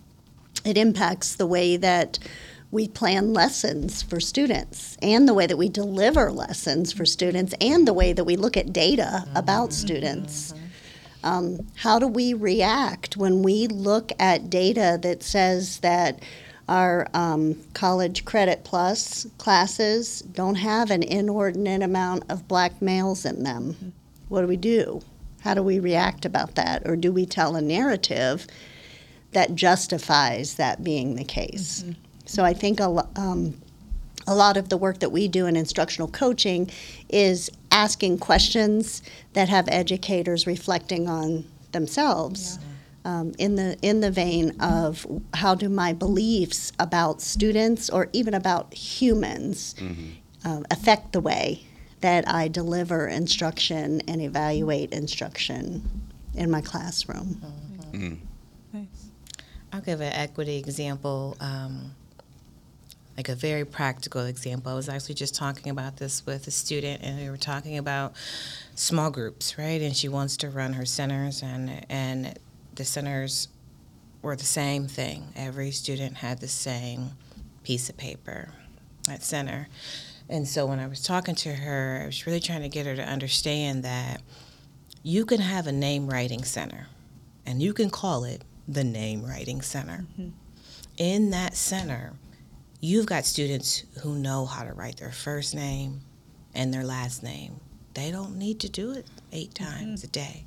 It impacts the way that we plan lessons for students and the way that we deliver lessons for students and the way that we look at data mm-hmm. about students. Mm-hmm. Um, how do we react when we look at data that says that our um, college credit plus classes don't have an inordinate amount of black males in them? Mm-hmm. What do we do? How do we react about that? Or do we tell a narrative that justifies that being the case? Mm-hmm. So I think a, um, a lot of the work that we do in instructional coaching is asking questions that have educators reflecting on themselves. Yeah. Um, in the in the vein of how do my beliefs about students or even about humans mm-hmm. uh, affect the way that I deliver instruction and evaluate instruction in my classroom. Mm-hmm. Mm-hmm. Nice. I'll give an equity example, um, like a very practical example. I was actually just talking about this with a student, and we were talking about small groups, right? And she wants to run her centers, and and the centers were the same thing. Every student had the same piece of paper at center. And so when I was talking to her, I was really trying to get her to understand that you can have a name writing center, and you can call it the name writing center. Mm-hmm. In that center, you've got students who know how to write their first name and their last name. They don't need to do it eight times mm-hmm. a day.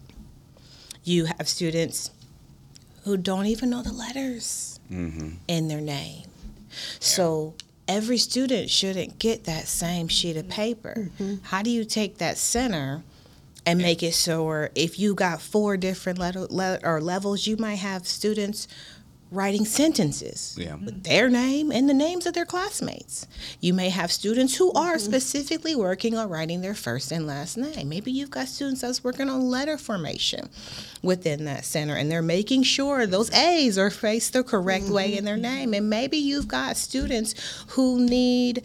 You have students who don't even know the letters mm-hmm. in their name. So every student shouldn't get that same sheet of paper. Mm-hmm. How do you take that center and make it so, or if you got four different letter, le- or levels, you might have students writing sentences Yeah. with their name and the names of their classmates. You may have students who are specifically working on writing their first and last name. Maybe you've got students that's working on letter formation within that center, and they're making sure those A's are faced the correct way in their name. And maybe you've got students who need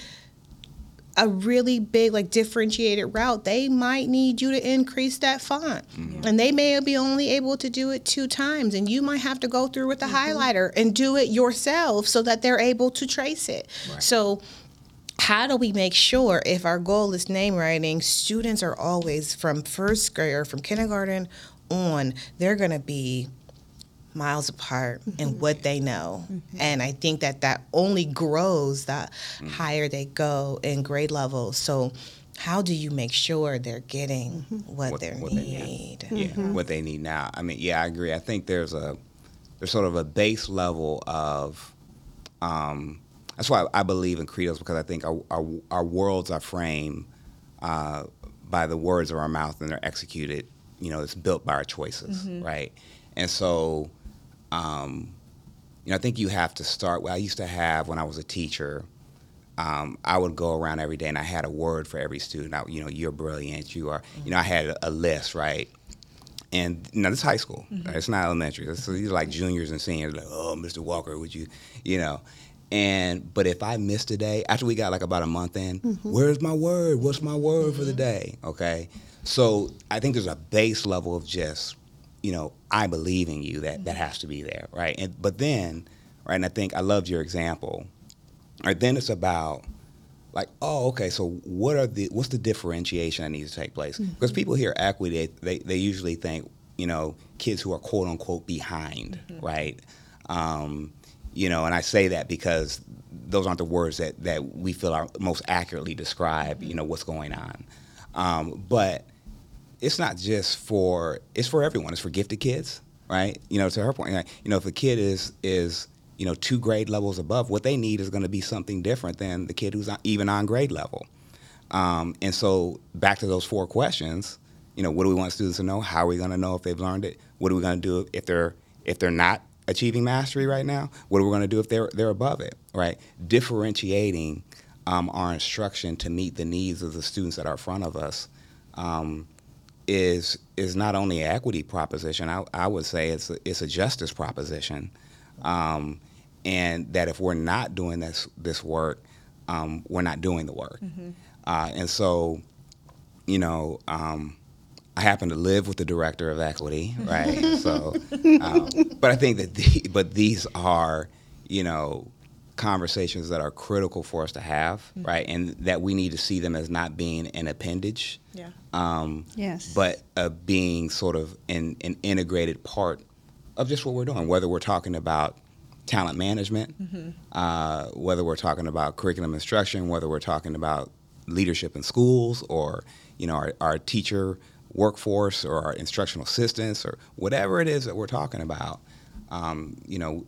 a really big, like, differentiated route. They might need you to increase that font. Mm-hmm. And they may be only able to do it two times. And you might have to go through with the mm-hmm. highlighter and do it yourself so that they're able to trace it. Right. So how do we make sure, if our goal is name writing, students are always from first grade or from kindergarten on, they're going to be miles apart mm-hmm. in what they know. Mm-hmm. And I think that that only grows the mm-hmm. higher they go in grade levels. So how do you make sure they're getting mm-hmm. what, what they what need? They need. Yeah, mm-hmm. what they need now. I mean, yeah, I agree. I think there's a there's sort of a base level of, um, that's why I believe in credos, because I think our our, our worlds are framed uh, by the words of our mouth, and they're executed, you know, it's built by our choices, mm-hmm. right? And so, Um, you know, I think you have to start. Well, I used to have, when I was a teacher, um, I would go around every day and I had a word for every student. I, you know, you're brilliant. You are, you know, I had a, a list, right? And, you know, this is high school. Mm-hmm. Right? It's not elementary. So these are like juniors and seniors. Like, oh, Mister Walker, would you, you know? And, but if I missed a day, after we got like about a month in, mm-hmm. where's my word? What's my word mm-hmm. for the day? Okay. So I think there's a base level of just, you know, I believe in you, that, that has to be there, right? And but then, right, and I think I loved your example, right, then it's about, like, oh, okay, so what are the, what's the differentiation that needs to take place? Mm-hmm. Because people hear equity, they, they, they usually think, you know, kids who are quote unquote behind, mm-hmm. right? Um, you know, and I say that because those aren't the words that, that we feel are most accurately describe, you know, what's going on. Um, but it's not just for, it's for everyone. It's for gifted kids, right? You know, to her point, you know, if a kid is, is you know, two grade levels above, what they need is going to be something different than the kid who's not even on grade level. Um, and so back to those four questions, you know, what do we want students to know? How are we going to know if they've learned it? What are we going to do if they're if they're not achieving mastery right now? What are we going to do if they're they're above it, right? Differentiating um, our instruction to meet the needs of the students that are in front of us um, is is not only an equity proposition. I, I would say it's a, it's a justice proposition, um, and that if we're not doing this this work, um, we're not doing the work. Mm-hmm. Uh, and so, you know, um, I happen to live with the director of equity, right? so, um, but I think that the, but these are, you know, conversations that are critical for us to have, mm-hmm. right? And that we need to see them as not being an appendage, yeah. um, yes, but uh, being sort of an, an integrated part of just what we're doing, whether we're talking about talent management, mm-hmm. uh, whether we're talking about curriculum instruction, whether we're talking about leadership in schools, or, you know, our, our teacher workforce, or our instructional assistants, or whatever it is that we're talking about. Um, you know,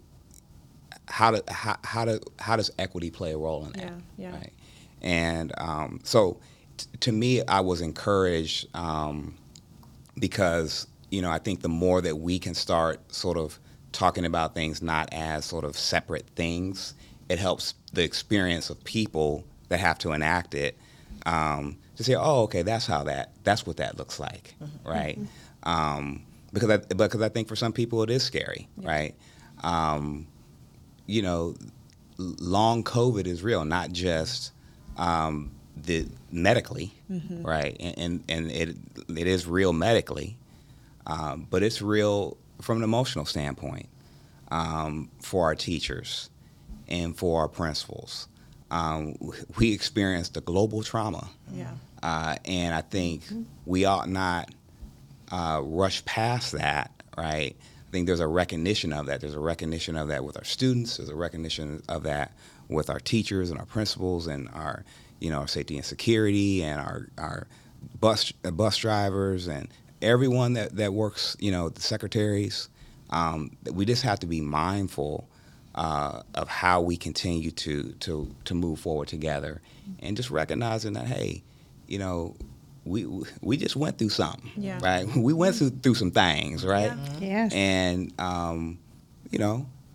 how do how how do how does equity play a role in that? Yeah, yeah. Right. And um, so, t- to me, I was encouraged um, because, you know, I think the more that we can start sort of talking about things not as sort of separate things, it helps the experience of people that have to enact it um, to say, oh, okay, that's how that, that's what that looks like, mm-hmm. right? Mm-hmm. Um, because I, because I think for some people it is scary, yeah. right? Um, you know, long COVID is real, not just um, the medically, mm-hmm. right? And, and and it it is real medically, um, but it's real from an emotional standpoint um, for our teachers and for our principals. Um, we experienced a global trauma, yeah. uh, and I think mm-hmm. we ought not uh, rush past that, right? I think there's a recognition of that. There's a recognition of that with our students. There's a recognition of that with our teachers and our principals and our, you know, our safety and security and our our bus uh, bus drivers and everyone that, that works, you know, the secretaries. Um, we just have to be mindful uh, of how we continue to to to move forward together, and just recognizing that, hey, you know, we we just went through something, yeah. right? We went through through some things, right? Yeah. Yes. And um, you know,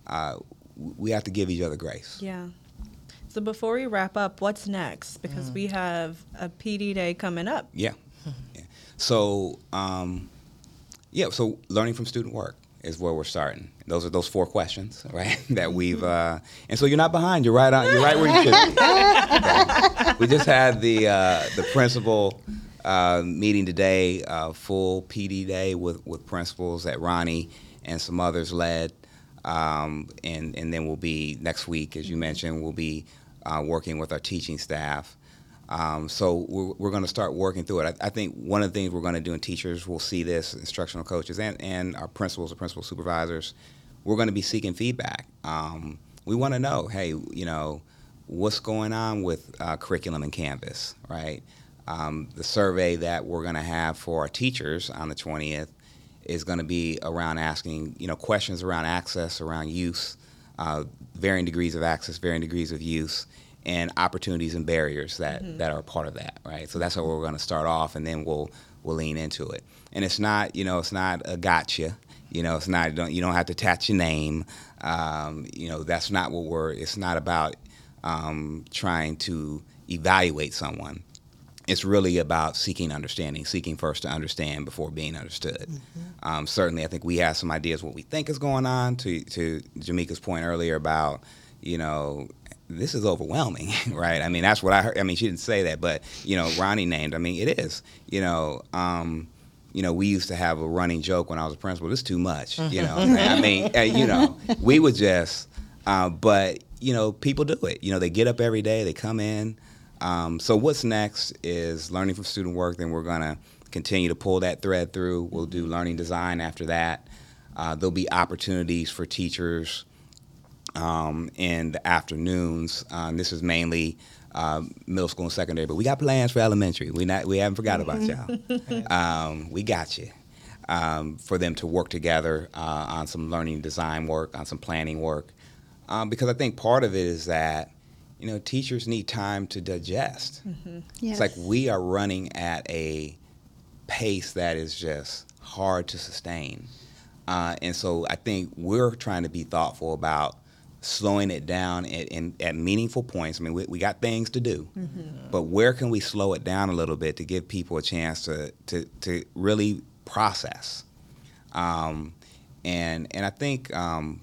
uh, we have to give each other grace. Yeah. So before we wrap up, what's next? Because we have a P D day coming up. Yeah. yeah. So, um, yeah, so learning from student work is where we're starting. Those are those four questions, right? that we've, uh, and so you're not behind. You're right on. You're right where you should be. Okay. We just had the uh, the principal uh, meeting today, uh, full P D day with with principals that Ronnie and some others led, um, and and then we'll be next week, as you mentioned, we'll be uh, working with our teaching staff. Um, so we're, we're going to start working through it. I, I think one of the things we're going to do, and teachers will see this, instructional coaches and, and our principals or principal supervisors, we're going to be seeking feedback. Um, we want to know, hey, you know, what's going on with uh, curriculum and Canvas, right? Um, the survey that we're going to have for our teachers on the twentieth is going to be around asking, you know, questions around access, around use, uh, varying degrees of access, varying degrees of use, and opportunities and barriers that, mm-hmm. that are a part of that, right? So that's how we're going to start off, and then we'll we'll lean into it. And it's not, you know, it's not a gotcha. You know, it's not. You don't, you don't have to attach your name. Um, you know, that's not what we're. It's not about um, trying to evaluate someone. It's really about seeking understanding, seeking first to understand before being understood. Mm-hmm. Um, certainly, I think we have some ideas what we think is going on. To to Jamaica's point earlier about, you know, this is overwhelming, right? I mean, that's what I heard. I mean, she didn't say that, but, you know, Ronnie named, I mean, it is. You know, um, you know, we used to have a running joke when I was a principal, this is too much, you know. I mean, uh, you know, we would just, uh, but, you know, people do it. You know, they get up every day, they come in. Um, so what's next is learning from student work, then we're going to continue to pull that thread through. We'll do learning design after that. Uh, there'll be opportunities for teachers Um, in the afternoons. Um, this is mainly uh, middle school and secondary, but we got plans for elementary. We not we haven't forgot about y'all. Um, we got you. Um, for them to work together uh, on some learning design work, on some planning work, um, because I think part of it is that, you know, teachers need time to digest. Mm-hmm. Yes. It's like we are running at a pace that is just hard to sustain, uh, and so I think we're trying to be thoughtful about slowing it down at, in, at meaningful points. I mean, we, we got things to do, mm-hmm. but where can we slow it down a little bit to give people a chance to to, to really process? Um, and and I think um,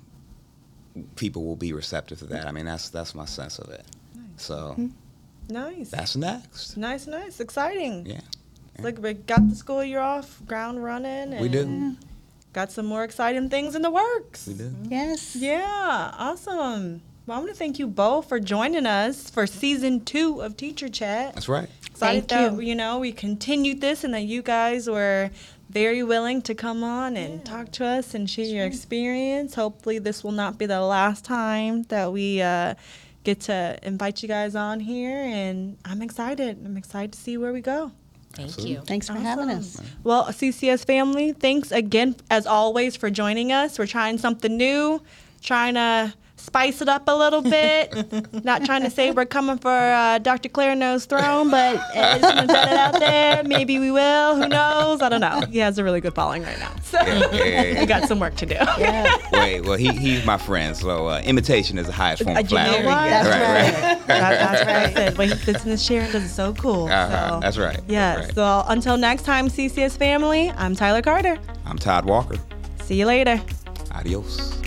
people will be receptive to that. I mean, that's that's my sense of it. Nice. So, mm-hmm. nice. That's next. Nice, nice, exciting. Yeah. yeah. Like we got the school year off, ground running. And we do. Got some more exciting things in the works. We do. Yes. Yeah, awesome. Well, I want to thank you both for joining us for season two of Teacher Chat. That's right. Excited Thank that, you. you know, we continued this and that you guys were very willing to come on and yeah. talk to us and share your experience. Hopefully this will not be the last time that we uh, get to invite you guys on here. And I'm excited. I'm excited to see where we go. Thank Absolutely. you. Thanks for Awesome. having us. Well, C C S family, thanks again, as always, for joining us. We're trying something new, trying to spice it up a little bit. Not trying to say we're coming for uh, Doctor Claire No's throne, but uh, just going to set it out there. Maybe we will. Who knows? I don't know. He has a really good following right now. So Yeah, yeah, yeah. we got some work to do. Yeah. Wait, well, he he's my friend, so uh, imitation is the highest form Uh, of you know flattery. what? That's right, right. right. That, that's right. I said, when he sits in his chair and does it so cool. Uh-huh, So, that's right. Yes. Right. So until next time, C C S family, I'm Tyler Carter. I'm Todd Walker. See you later. Adios.